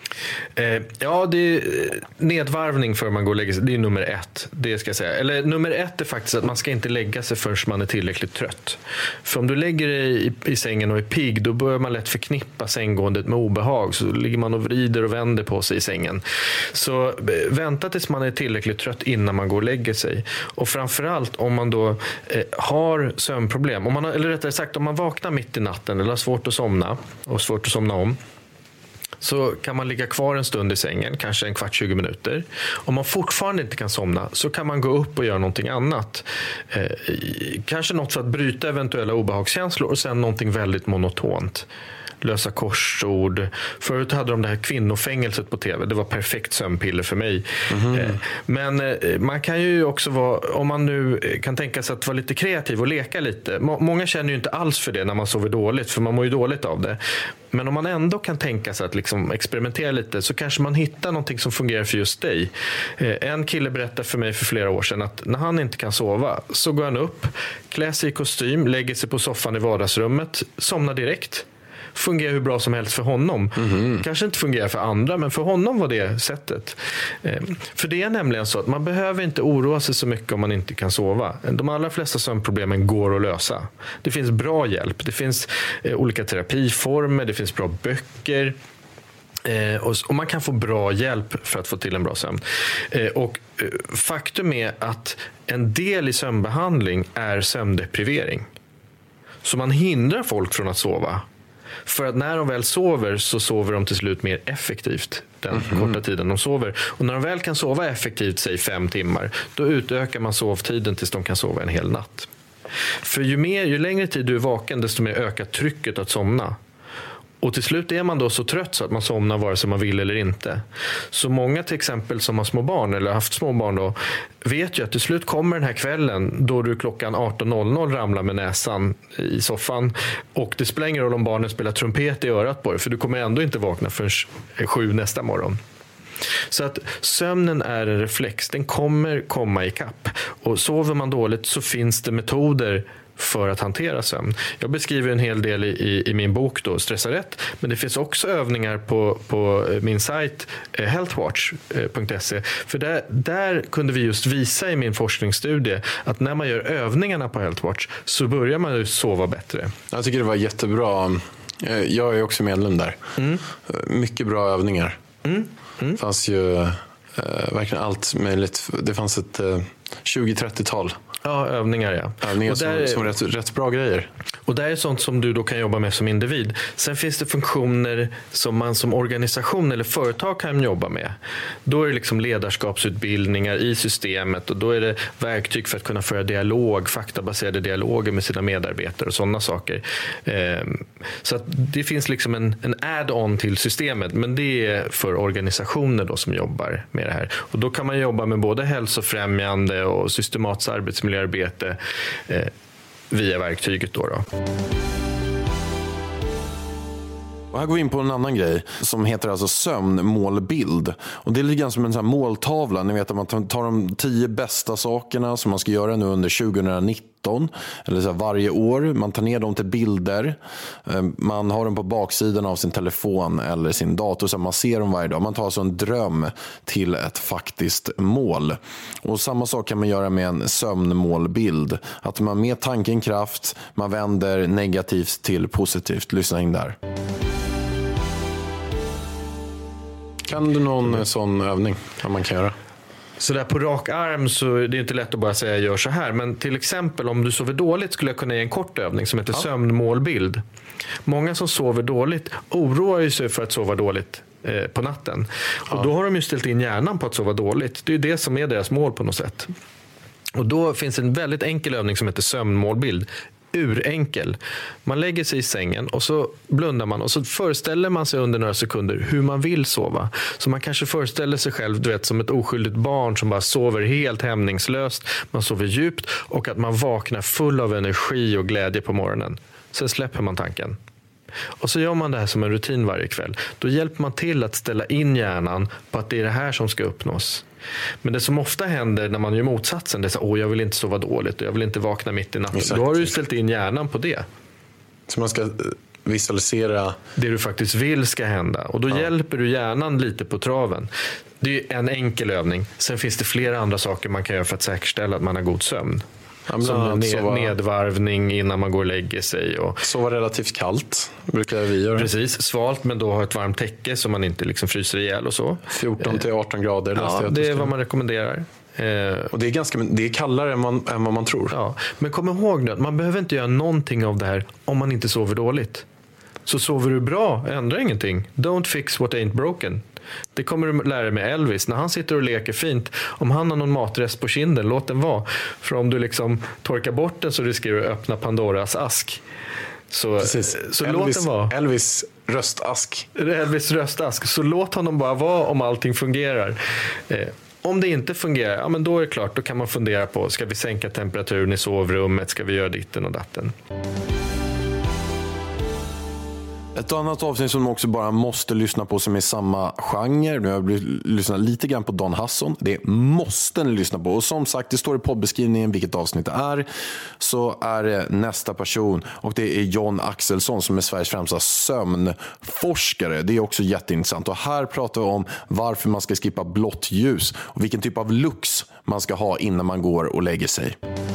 Ja, det är nedvarvning för man går och lägger sig. Det är nummer 1, det ska jag säga. Eller nummer 1 är faktiskt att man ska inte lägga sig förrän man är tillräckligt trött. För om du lägger dig i sängen och är pigg, då börjar man lätt förknippa sänggåendet med obehag. Så ligger man och vrider och vänder på sig i sängen. Så vänta tills man är tillräckligt trött innan man går och lägger sig. Och framförallt om man då har sömnproblem, eller rättare sagt om man vaknar mitt i natten eller har svårt att somna och svårt att somna om, så kan man ligga kvar en stund i sängen, kanske en kvart, 20 minuter. Om man fortfarande inte kan somna så kan man gå upp och göra någonting annat. Kanske något för att bryta eventuella obehagskänslor och sen någonting väldigt monotont. Lösa korsord. Förut hade de det här kvinnofängelset på tv. Det var perfekt sömnpiller för mig. Men man kan ju också vara, om man nu kan tänka sig att vara lite kreativ och leka lite. Många känner ju inte alls för det när man sover dåligt, för man mår ju dåligt av det. Men om man ändå kan tänka sig att liksom experimentera lite, så kanske man hittar någonting som fungerar för just dig. En kille berättade för mig för flera år sedan att när han inte kan sova så går han upp, klär sig i kostym, lägger sig på soffan i vardagsrummet, somnar direkt. Fungerar hur bra som helst för honom. Kanske inte fungerar för andra, men för honom var det sättet. För det är nämligen så att man behöver inte oroa sig så mycket om man inte kan sova. De allra flesta sömnproblemen går att lösa. Det finns bra hjälp. Det finns olika terapiformer. Det finns bra böcker. Och man kan få bra hjälp för att få till en bra sömn. Och faktum är att en del i sömnbehandling är sömndeprivering. Så man hindrar folk från att sova. För att när de väl sover så sover de till slut mer effektivt den korta tiden de sover. Och när de väl kan sova effektivt, säg 5 timmar, då utökar man sovtiden tills de kan sova en hel natt. För ju längre tid du är vaken, desto mer ökar trycket att somna. Och till slut är man då så trött så att man somnar vare sig man vill eller inte. Så många till exempel som har små barn eller haft små barn då, vet ju att till slut kommer den här kvällen då du klockan 18.00 ramlar med näsan i soffan. Och det spelar ingen roll om barnen spelar trumpet i örat på dig, för du kommer ändå inte vakna förrän 7 nästa morgon. Så att sömnen är en reflex, den kommer komma i kapp. Och sover man dåligt så finns det metoder för att hantera sömn. Jag beskriver en hel del i min bok då, Stressa rätt, men det finns också övningar på min sajt healthwatch.se. För där kunde vi just visa i min forskningsstudie att när man gör övningarna på Healthwatch så börjar man ju sova bättre. Jag tycker det var jättebra. Jag är också medlem där. Mycket bra övningar. Det fanns ju verkligen allt möjligt. Det fanns ett 20-30-tal. Ja, övningar, ja. Övningar som rätt bra grejer. Och det är sånt som du då kan jobba med som individ. Sen finns det funktioner som man som organisation eller företag kan jobba med. Då är det liksom ledarskapsutbildningar i systemet och då är det verktyg för att kunna föra dialog, faktabaserade dialoger med sina medarbetare och sådana saker. Så att det finns liksom en add-on till systemet, men det är för organisationer då som jobbar med det här. Och då kan man jobba med både hälsofrämjande och systematiskt arbetsmiljöarbete via verktyget då. Och här går vi in på en annan grej som heter alltså sömnmålbild. Och det är lite grann som en sån här måltavla. Ni vet att man tar de 10 bästa sakerna som man ska göra nu under 2019. foton eller så här, varje år. Man tar ner dem till bilder. Man har dem på baksidan av sin telefon eller sin dator så man ser dem varje dag. Man tar alltså en dröm till ett faktiskt mål. Och samma sak kan man göra med en sömnmålbild. Att man med tanken kraft, man vänder negativt till positivt. Lyssna in där. Kan du någon sån övning som man kan göra? Så där på rak arm så är det inte lätt att bara säga gör så här. Men till exempel om du sover dåligt skulle jag kunna ge en kort övning som heter sömnmålbild. Många som sover dåligt oroar ju sig för att sova dåligt på natten. Och då har de ju ställt in hjärnan på att sova dåligt. Det är ju det som är deras mål på något sätt. Och då finns en väldigt enkel övning som heter sömnmålbild. Urenkel. Man lägger sig i sängen och så blundar man och så föreställer man sig under några sekunder hur man vill sova. Så man kanske föreställer sig själv, du vet, som ett oskyldigt barn som bara sover helt hämningslöst. Man sover djupt och att man vaknar full av energi och glädje på morgonen. Sen släpper man tanken. Och så gör man det här som en rutin varje kväll. Då hjälper man till att ställa in hjärnan på att det är det här som ska uppnås. Men det som ofta händer när man gör motsatsen, det är så, jag vill inte sova dåligt och jag vill inte vakna mitt i natten. Exakt. Då har du ställt in hjärnan på det. Så man ska visualisera det du faktiskt vill ska hända. Och då hjälper du hjärnan lite på traven. Det är en enkel övning. Sen finns det flera andra saker man kan göra för att säkerställa att man har god sömn. Som nedvarvning innan man går och lägger sig. Och sova relativt kallt brukar vi göra. Precis, svalt men då ha ett varmt täcke så man inte liksom fryser ihjäl och så. 14 till 18 grader. Ja, det är vad man rekommenderar. Och det är kallare än vad man tror. Ja, men kom ihåg nu att man behöver inte göra någonting av det här om man inte sover dåligt. Så sover du bra, ändra ingenting. Don't fix what ain't broken. Det kommer du lära dig med Elvis. När han sitter och leker fint, om han har någon matrest på kinden, låt den vara. För om du liksom torkar bort den så riskerar du att öppna Pandoras ask. Så Elvis, låt den vara. Elvis röstask. Så låt honom bara vara om allting fungerar. Om det inte fungerar, ja, men då är det klart, då kan man fundera på, ska vi sänka temperaturen i sovrummet, ska vi göra ditten och datten. Ett annat avsnitt som också bara måste lyssna på som är samma genre. Nu har jag lyssnat lite grann på Don Hasson. Det måste ni lyssna på. Och som sagt, det står i poddbeskrivningen vilket avsnitt det är. Så är det nästa person. Och det är John Axelsson som är Sveriges främsta sömnforskare. Det är också jätteintressant. Och här pratar vi om varför man ska skippa blått ljus. Och vilken typ av lux man ska ha innan man går och lägger sig.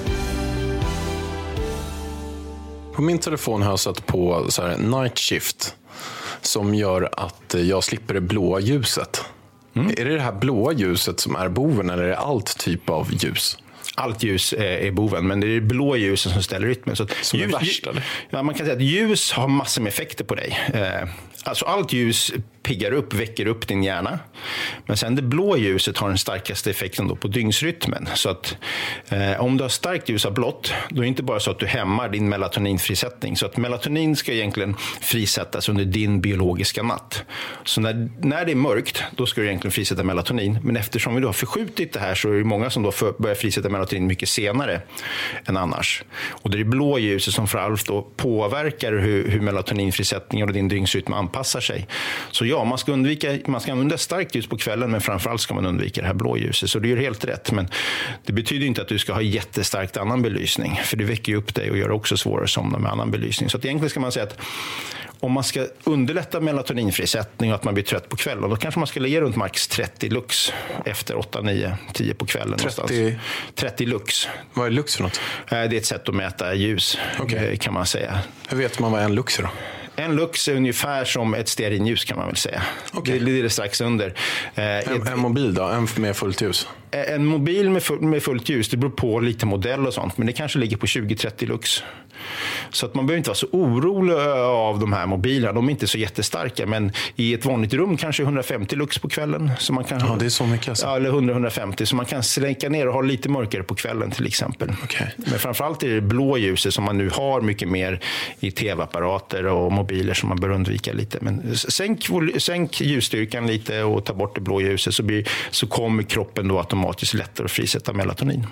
På min telefon har jag satt på så här night shift som gör att jag slipper det blåa ljuset. Är det här blåa ljuset som är boven eller är det allt typ av ljus? Allt ljus är boven, men det är det blå ljuset som ställer rytmen. Så som är värst, eller? Ja, man kan säga att ljus har massor med effekter på dig. Alltså allt ljus piggar upp, väcker upp din hjärna. Men sen det blå ljuset har den starkaste effekten då på dygnsrytmen. Så att om du har starkt ljus av blått, då är det inte bara så att du hämmar din melatoninfrisättning. Så att melatonin ska egentligen frisättas under din biologiska natt. Så när det är mörkt, då ska du egentligen frisätta melatonin. Men eftersom vi då har förskjutit det här så är det många som då börjar frisätta melatonin mycket senare än annars. Och det är det blå ljuset som framförallt då påverkar hur melatoninfrisättningen och din dygnsrytm anpassar sig. Så ja, man ska använda starkt ljus på kvällen, men framförallt ska man undvika det här blå ljuset. Så det gör helt rätt, men det betyder inte att du ska ha jättestarkt annan belysning, för det väcker ju upp dig och gör också svårare att somna med annan belysning. Så att egentligen ska man säga att om man ska underlätta melatoninfrisättning och att man blir trött på kvällen, då kanske man ska lägga runt max 30 lux efter 8, 9, 10 på kvällen. 30 lux. Vad är lux för något? Det är ett sätt att mäta ljus, kan man säga. Hur vet man vad en lux är då? En lux är ungefär som ett stearinljus kan man väl säga. Okay. Det är strax under. En mobil då? En med fullt ljus? En mobil med fullt ljus, det beror på lite modell och sånt. Men det kanske ligger på 20-30 lux. Så att man behöver inte vara så orolig av de här mobilerna. De är inte så jättestarka. Men i ett vanligt rum kanske 150 lux på kvällen. Så man kan, det är så mycket alltså. Ja, eller 100-150. Så man kan sänka ner och ha lite mörkare på kvällen till exempel. Okay. Men framförallt är det blå ljuset som man nu har mycket mer i tv-apparater och mobiler som man bör undvika lite. Men sänk ljusstyrkan lite och ta bort det blå ljuset så kommer kroppen då automatiskt lättare att frisätta melatonin.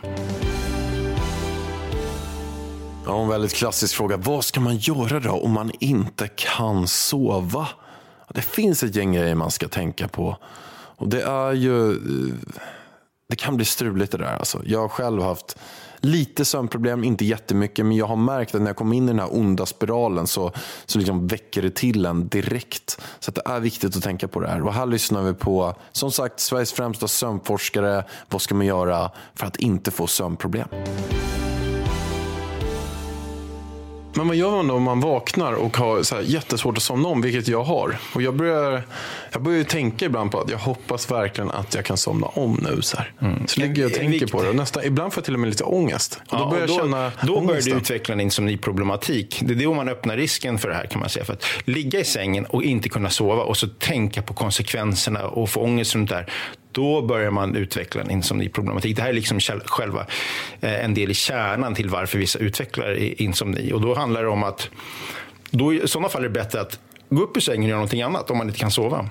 Ja, en väldigt klassisk fråga. Vad ska man göra då om man inte kan sova? Det finns ett gäng grejer man ska tänka på. Och det det kan bli struligt det där. Alltså. Jag har själv haft lite sömnproblem, inte jättemycket, men jag har märkt att när jag kommer in i den här onda spiralen så liksom väcker det till en direkt. Så att det är viktigt att tänka på det här. Och här lyssnar vi på, som sagt, Sveriges främsta sömnforskare. Vad ska man göra för att inte få sömnproblem? Men vad gör man då om man vaknar och har så här jättesvårt att somna om, vilket jag har? Och jag börjar ju tänka ibland på att jag hoppas verkligen att jag kan somna om nu. Så ligger jag och tänker på det. Och ibland får jag till och med lite ångest. Och då börjar jag känna då börjar du utveckla en insomniproblematik. Det är då man öppnar risken för det här, kan man säga. För att ligga i sängen och inte kunna sova och så tänka på konsekvenserna och få ångest runt det här. Då börjar man utveckla en insomniproblematik. Det här är liksom själva en del i kärnan till varför vissa utvecklar insomni. Och då handlar det om att i sådana fall är det bättre att gå upp i sängen och göra någonting annat om man inte kan sova.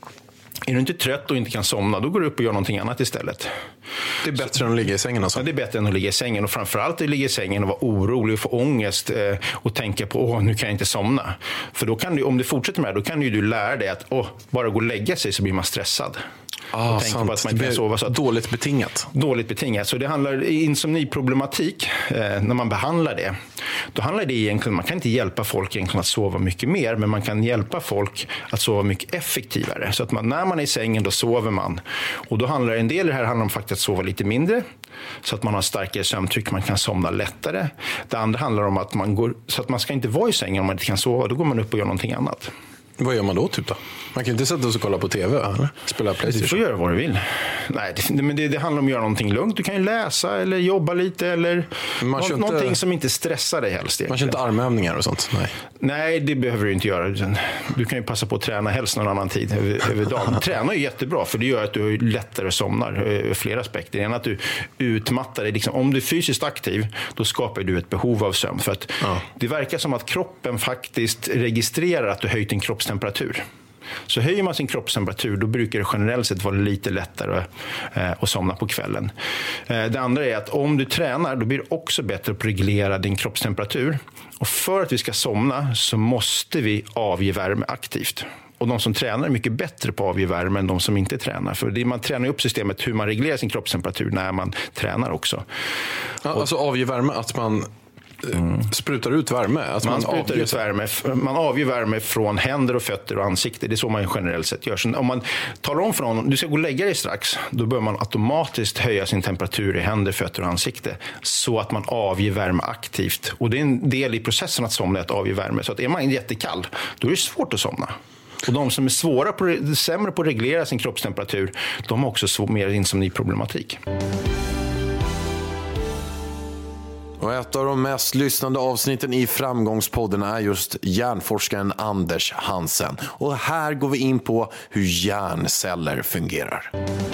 Är du inte trött och inte kan somna, då går du upp och gör någonting annat istället. Det är bättre än att ligga i sängen alltså? Ja, det är bättre än att ligga i sängen. Och framförallt att ligga i sängen och vara orolig och få ångest och tänka på nu kan jag inte somna. För då kan du, om du fortsätter med det, då kan ju du lära dig att bara gå och lägga sig så blir man stressad. Och tänka på att man inte kan sova. Så att, dåligt betingat. Så det handlar insomniproblematik när man behandlar det. Då handlar det egentligen, man kan inte hjälpa folk egentligen att sova mycket mer, men man kan hjälpa folk att sova mycket effektivare. Så att när man är i sängen, då sover man. Och då handlar en del av det här handlar om faktiskt att sova lite mindre, så att man har starkare sömntryck, man kan somna lättare. Det andra handlar om att så att man ska inte vara i sängen om man inte kan sova, då går man upp och gör någonting annat. Vad gör man då typ då? Man kan inte sätta sig och kolla på tv eller spela PlayStation. Du får göra vad du vill. Nej, men det handlar om att göra någonting lugnt. Du kan ju läsa eller jobba lite eller någonting som inte stressar dig helst. Man kör inte armövningar och sånt? Nej, det behöver du inte göra. Du kan ju passa på att träna helst någon annan tid över dagen. Träna är jättebra, för det gör att du lättare somnar flera aspekter. En att du utmattar dig. Liksom, om du är fysiskt aktiv, då skapar du ett behov av sömn. För att det verkar som att kroppen faktiskt registrerar att du höjt din kroppstemperatur. Så höjer man sin kroppstemperatur, då brukar det generellt sett vara lite lättare att somna på kvällen. Det andra är att om du tränar, då blir det också bättre att reglera din kroppstemperatur. Och för att vi ska somna så måste vi avge värme aktivt. Och de som tränar är mycket bättre på att avge värme än de som inte tränar. För man tränar upp systemet hur man reglerar sin kroppstemperatur när man tränar också. Alltså avge värme, att man sprutar ut värme? Alltså man sprutar ut värme. Man avger värme från händer och fötter och ansikte. Det är så man generellt sett gör. Så om man talar om för någon, du ska gå och lägga dig strax, då bör man automatiskt höja sin temperatur i händer, fötter och ansikte, så att man avger värme aktivt. Och det är en del i processen att somna, att avge värme. Så att är man jättekall, då är det svårt att somna. Och de som är sämre på att reglera sin kroppstemperatur, de har också mer insomniproblematik. Och ett av de mest lyssnande avsnitten i Framgångspodden är just hjärnforskaren Anders Hansen. Och här går vi in på hur hjärnceller fungerar.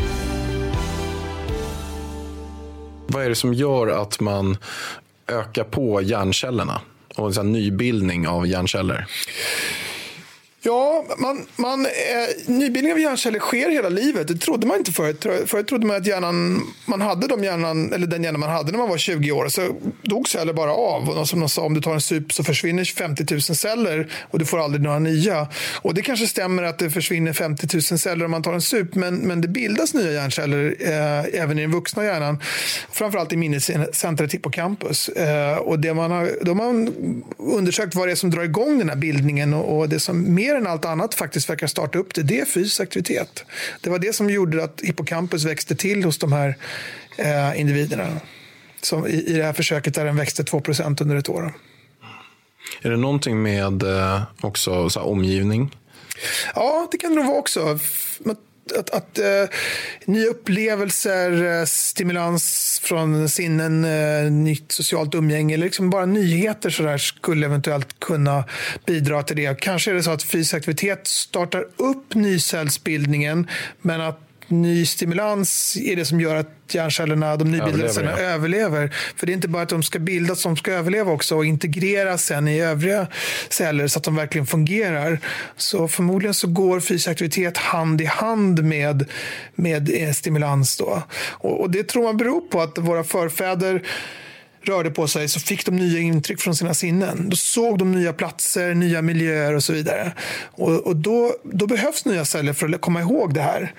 Vad är det som gör att man ökar på hjärncellerna och en sån nybildning av hjärnceller? Ja, nybildning av hjärnceller sker hela livet. Det trodde man inte förut. Förut trodde man att man hade den hjärnan man hade när man var 20 år. Så dog celler bara av. Och som de sa, om du tar en sup så försvinner 50 000 celler och du får aldrig några nya. Och det kanske stämmer att det försvinner 50 000 celler om man tar en sup. Men det bildas nya hjärnceller även i den vuxna hjärnan. Framförallt i minnescentret hippocampus. Och de har man undersökt vad det är som drar igång den här bildningen. Och det som mer än allt annat faktiskt verkar starta upp det är fysisk aktivitet. Det var det som gjorde att hippocampus växte till hos de här individerna. Som i det här försöket där den växte 2% under ett år. Är det någonting med också så här, omgivning? Ja, det kan det nog vara också. Att nya upplevelser, stimulans från sinnen, nytt socialt umgänge eller liksom bara nyheter så där skulle eventuellt kunna bidra till det. Kanske är det så att fysisk aktivitet startar upp nycellsbildningen, men att ny stimulans är det som gör att hjärncellerna, de nybildade cellerna överlever. För det är inte bara att de ska bildas, de ska överleva också och integreras sen i övriga celler så att de verkligen fungerar. Så förmodligen så går fysisk aktivitet hand i hand med stimulans då. Och det tror man beror på att våra förfäder rörde på sig, så fick de nya intryck från sina sinnen. Då såg de nya platser, nya miljöer och så vidare. Och då behövs nya celler för att komma ihåg det här.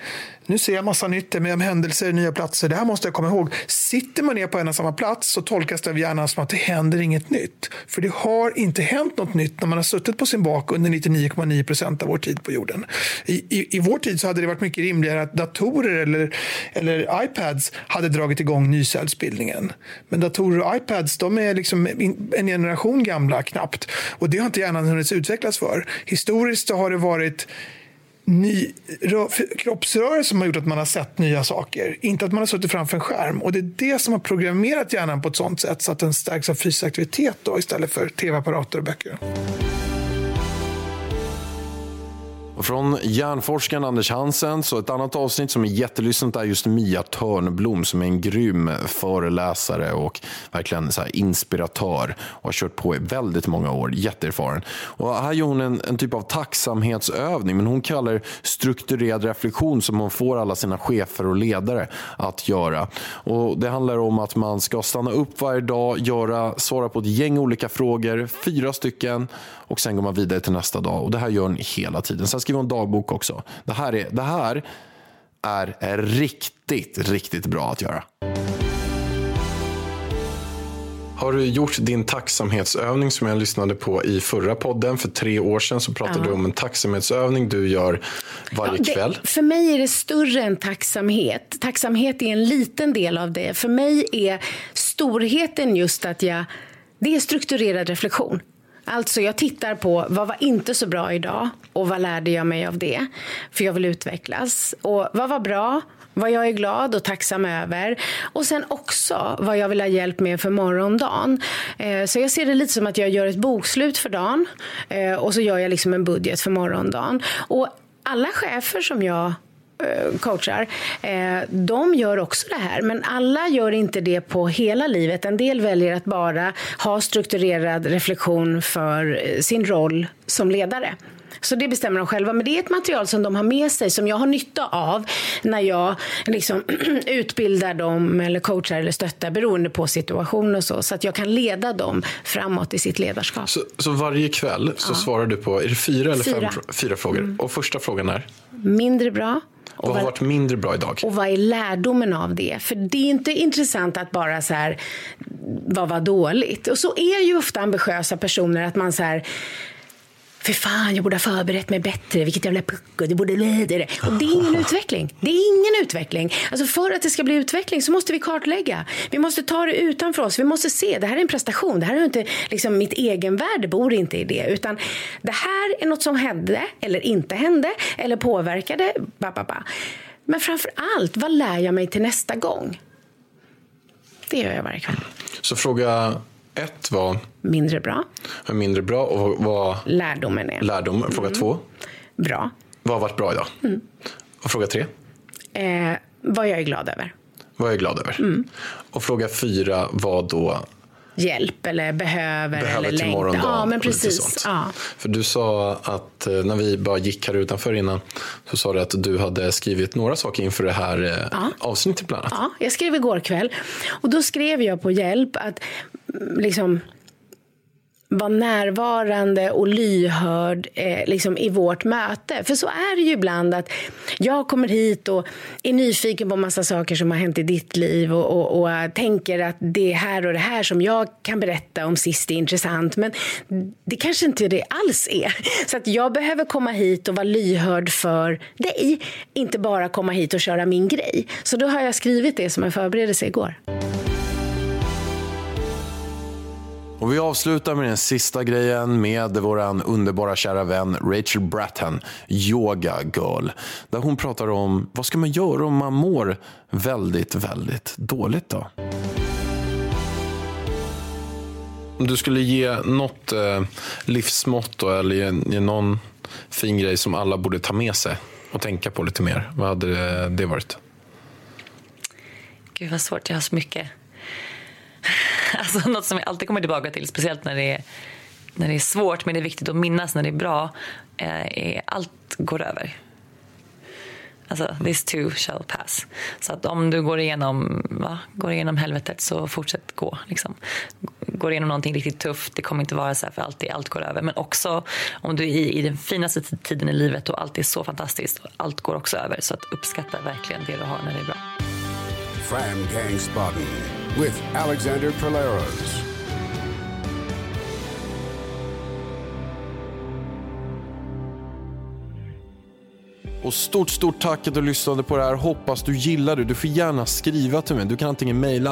nu ser jag massa nytt med händelser, nya platser. Det här måste jag komma ihåg. Sitter man ner på en och samma plats så tolkas det av hjärnan som att det händer inget nytt. För det har inte hänt något nytt när man har suttit på sin bak under 99,9% av vår tid på jorden. I vår tid så hade det varit mycket rimligare att datorer eller iPads hade dragit igång nycellsbildningen. Men datorer och iPads, de är liksom en generation gamla knappt. Och det har inte hjärnan hunnit utvecklas för. Historiskt så har det varit kroppsrörelse som har gjort att man har sett nya saker. Inte att man har suttit framför en skärm. Och det är det som har programmerat hjärnan på ett sånt sätt så att den stärks av fysisk aktivitet då, istället för tv-apparater och böcker. Och från hjärnforskaren Anders Hansen, så ett annat avsnitt som är jättelyssnat är just Mia Törnblom som är en grym föreläsare och verkligen så här inspiratör och har kört på i väldigt många år, jätteerfaren. Och här gör hon en typ av tacksamhetsövning, men hon kallar det strukturerad reflektion som hon får alla sina chefer och ledare att göra. Och det handlar om att man ska stanna upp varje dag, svara på ett gäng olika frågor, 4 stycken, och sen går man vidare till nästa dag. Och det här gör hon hela tiden. Sen skriver hon dagbok också. Det här är riktigt bra att göra. Har du gjort din tacksamhetsövning som jag lyssnade på i förra podden för 3 år sedan, så pratade du om en tacksamhetsövning du gör varje kväll? För mig är det större än tacksamhet. Tacksamhet är en liten del av det. För mig är storheten just att det är strukturerad reflektion. Alltså jag tittar på vad var inte så bra idag och vad lärde jag mig av det, för jag vill utvecklas. Och vad var bra, vad jag är glad och tacksam över, och sen också vad jag vill ha hjälp med för morgondagen. Så jag ser det lite som att jag gör ett bokslut för dagen och så gör jag liksom en budget för morgondagen. Och alla chefer som jag coachar, de gör också det här, men alla gör inte det på hela livet. En del väljer att bara ha strukturerad reflektion för sin roll som ledare. Så det bestämmer de själva, men det är ett material som de har med sig, som jag har nytta av när jag liksom utbildar dem eller coachar eller stöttar, beroende på situation och så att jag kan leda dem framåt i sitt ledarskap. Så varje kväll så svarar du på, är det 4 eller 4 frågor? Och första frågan är? Mindre bra. Vad har varit mindre bra idag? Och vad är lärdomen av det? För det är inte intressant att bara så här, vad var dåligt? Och så är ju ofta ambitiösa personer att man så här, för fan, jag borde ha förberett mig bättre, vilket jävla pucko, det borde leda det. Och det är ingen utveckling. Det är ingen utveckling. Alltså för att det ska bli utveckling så måste vi kartlägga. Vi måste ta det utanför oss. Vi måste se, det här är en prestation. Det här är inte liksom mitt egenvärde, bor inte i det. Utan det här är något som hände eller inte hände eller påverkade. Men framför allt, vad lär jag mig till nästa gång? Det gör jag varje kväll. Så fråga 1 var mindre bra, och vad lärdomen är. Lärdom. Fråga 2 bra. Vad har varit bra idag? Och fråga 3 vad jag är glad över. Och fråga 4 var då hjälp eller behöver eller till morgondagen. Ja, men precis. Ja. För du sa att när vi bara gick här utanför innan, så sa du att du hade skrivit några saker inför det här avsnittet bland annat. Ja, jag skrev igår kväll. Och då skrev jag på hjälp att liksom vara närvarande och lyhörd liksom i vårt möte. För så är det ju ibland att jag kommer hit och är nyfiken på massa saker som har hänt i ditt liv och tänker att det här och det här som jag kan berätta om sist är intressant, men det kanske inte det alls är. Så att jag behöver komma hit och vara lyhörd för dig, inte bara komma hit och köra min grej. Så då har jag skrivit det som en förberedelse igår. Och vi avslutar med den sista grejen med våran underbara kära vän Rachel Bratton, Yoga Girl. Där hon pratar om vad ska man göra om man mår väldigt dåligt då? Om du skulle ge något livsmotto eller ge någon fin grej som alla borde ta med sig och tänka på lite mer, vad hade det varit? Gud vad svårt, jag har så mycket. Alltså något som jag alltid kommer tillbaka till, speciellt när det är svårt, men det är viktigt att minnas när det är bra, är allt går över. Alltså this too shall pass. Så att om du går igenom helvetet, så fortsätt gå liksom. går igenom någonting riktigt tufft. Det kommer inte vara så här för alltid, allt går över. Men också om du är i den finaste tiden i livet och allt är så fantastiskt och allt går också över. Så att uppskatta verkligen det du har när det är bra. Fram Gangsbaden with Alexander Polaros. Och stort tack att du lyssnade på det här. Hoppas du gillar det. Du får gärna skriva till mig. Du kan antingen mejla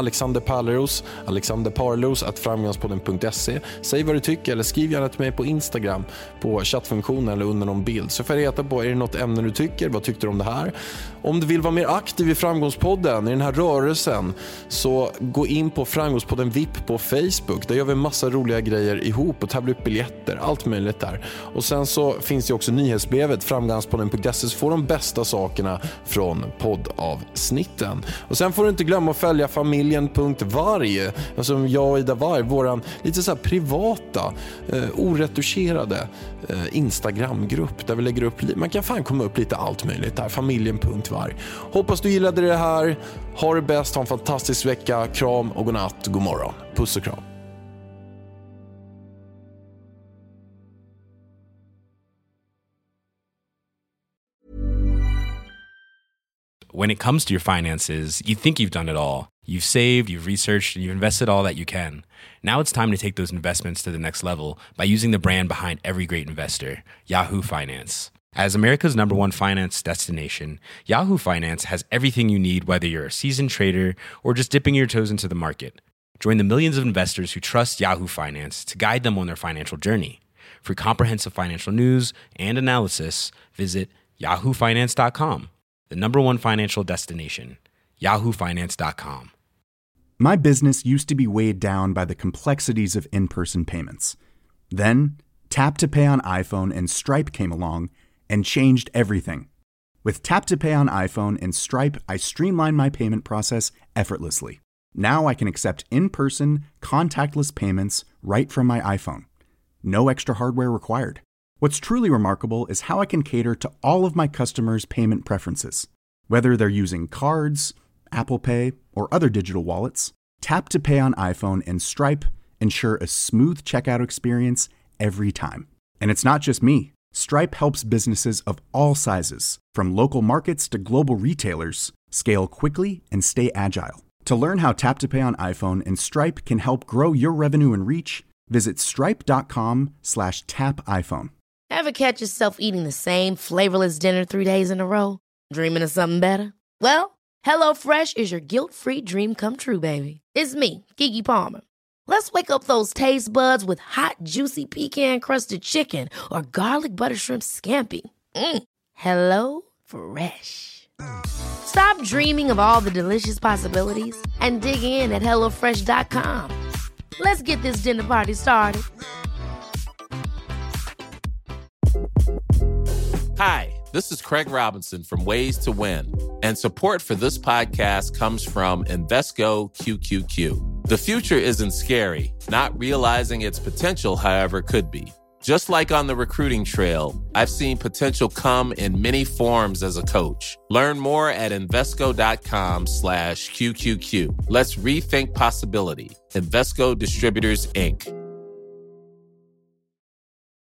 alexanderparleros@framgångspodden.se. Säg vad du tycker eller skriv gärna till mig på Instagram på chattfunktionen eller under någon bild. Så får jag reda på, är det något ämne du tycker? Vad tyckte du om det här? Om du vill vara mer aktiv i Framgångspodden, i den här rörelsen, så gå in på Framgångspodden VIP på Facebook. Där gör vi en massa roliga grejer ihop och tävlar upp biljetter, allt möjligt där. Och sen så finns det också nyhetsbrevet framgångspodden.se, så får de bästa sakerna från poddavsnitten. Och sen får du inte glömma att följa familjen.varg, alltså jag och Ida Varg, våran lite så här privata, oretuscherade Instagramgrupp där vi lägger upp, man kan fan komma upp lite allt möjligt där, familjen.varg. Hoppas du gillade det här. Ha det bäst, ha en fantastisk vecka. Kram och godnatt, god morgon. Puss och kram. When it comes to your finances, you think you've done it all. You've saved, you've researched, and you've invested all that you can. Now it's time to take those investments to the next level by using the brand behind every great investor, Yahoo Finance. As America's #1 finance destination, Yahoo Finance has everything you need, whether you're a seasoned trader or just dipping your toes into the market. Join the millions of investors who trust Yahoo Finance to guide them on their financial journey. For comprehensive financial news and analysis, visit yahoofinance.com. The #1 financial destination, yahoofinance.com. My business used to be weighed down by the complexities of in-person payments. Then, Tap to Pay on iPhone and Stripe came along and changed everything. With Tap to Pay on iPhone and Stripe, I streamlined my payment process effortlessly. Now I can accept in-person, contactless payments right from my iPhone. No extra hardware required. What's truly remarkable is how I can cater to all of my customers' payment preferences. Whether they're using cards, Apple Pay, or other digital wallets, Tap to Pay on iPhone and Stripe ensure a smooth checkout experience every time. And it's not just me. Stripe helps businesses of all sizes, from local markets to global retailers, scale quickly and stay agile. To learn how Tap to Pay on iPhone and Stripe can help grow your revenue and reach, visit stripe.com/tapiphone. Ever catch yourself eating the same flavorless dinner 3 days in a row? Dreaming of something better? Well, HelloFresh is your guilt-free dream come true, baby. It's me, Keke Palmer. Let's wake up those taste buds with hot, juicy pecan-crusted chicken or garlic butter shrimp scampi. Hello Fresh. Stop dreaming of all the delicious possibilities and dig in at HelloFresh.com. Let's get this dinner party started. Hi, this is Craig Robinson from Ways to Win, and support for this podcast comes from Invesco QQQ. The future isn't scary. Not realizing its potential, however, could be. Just like on the recruiting trail, I've seen potential come in many forms as a coach. Learn more at Invesco.com/QQQ. Let's rethink possibility. Invesco Distributors, Inc.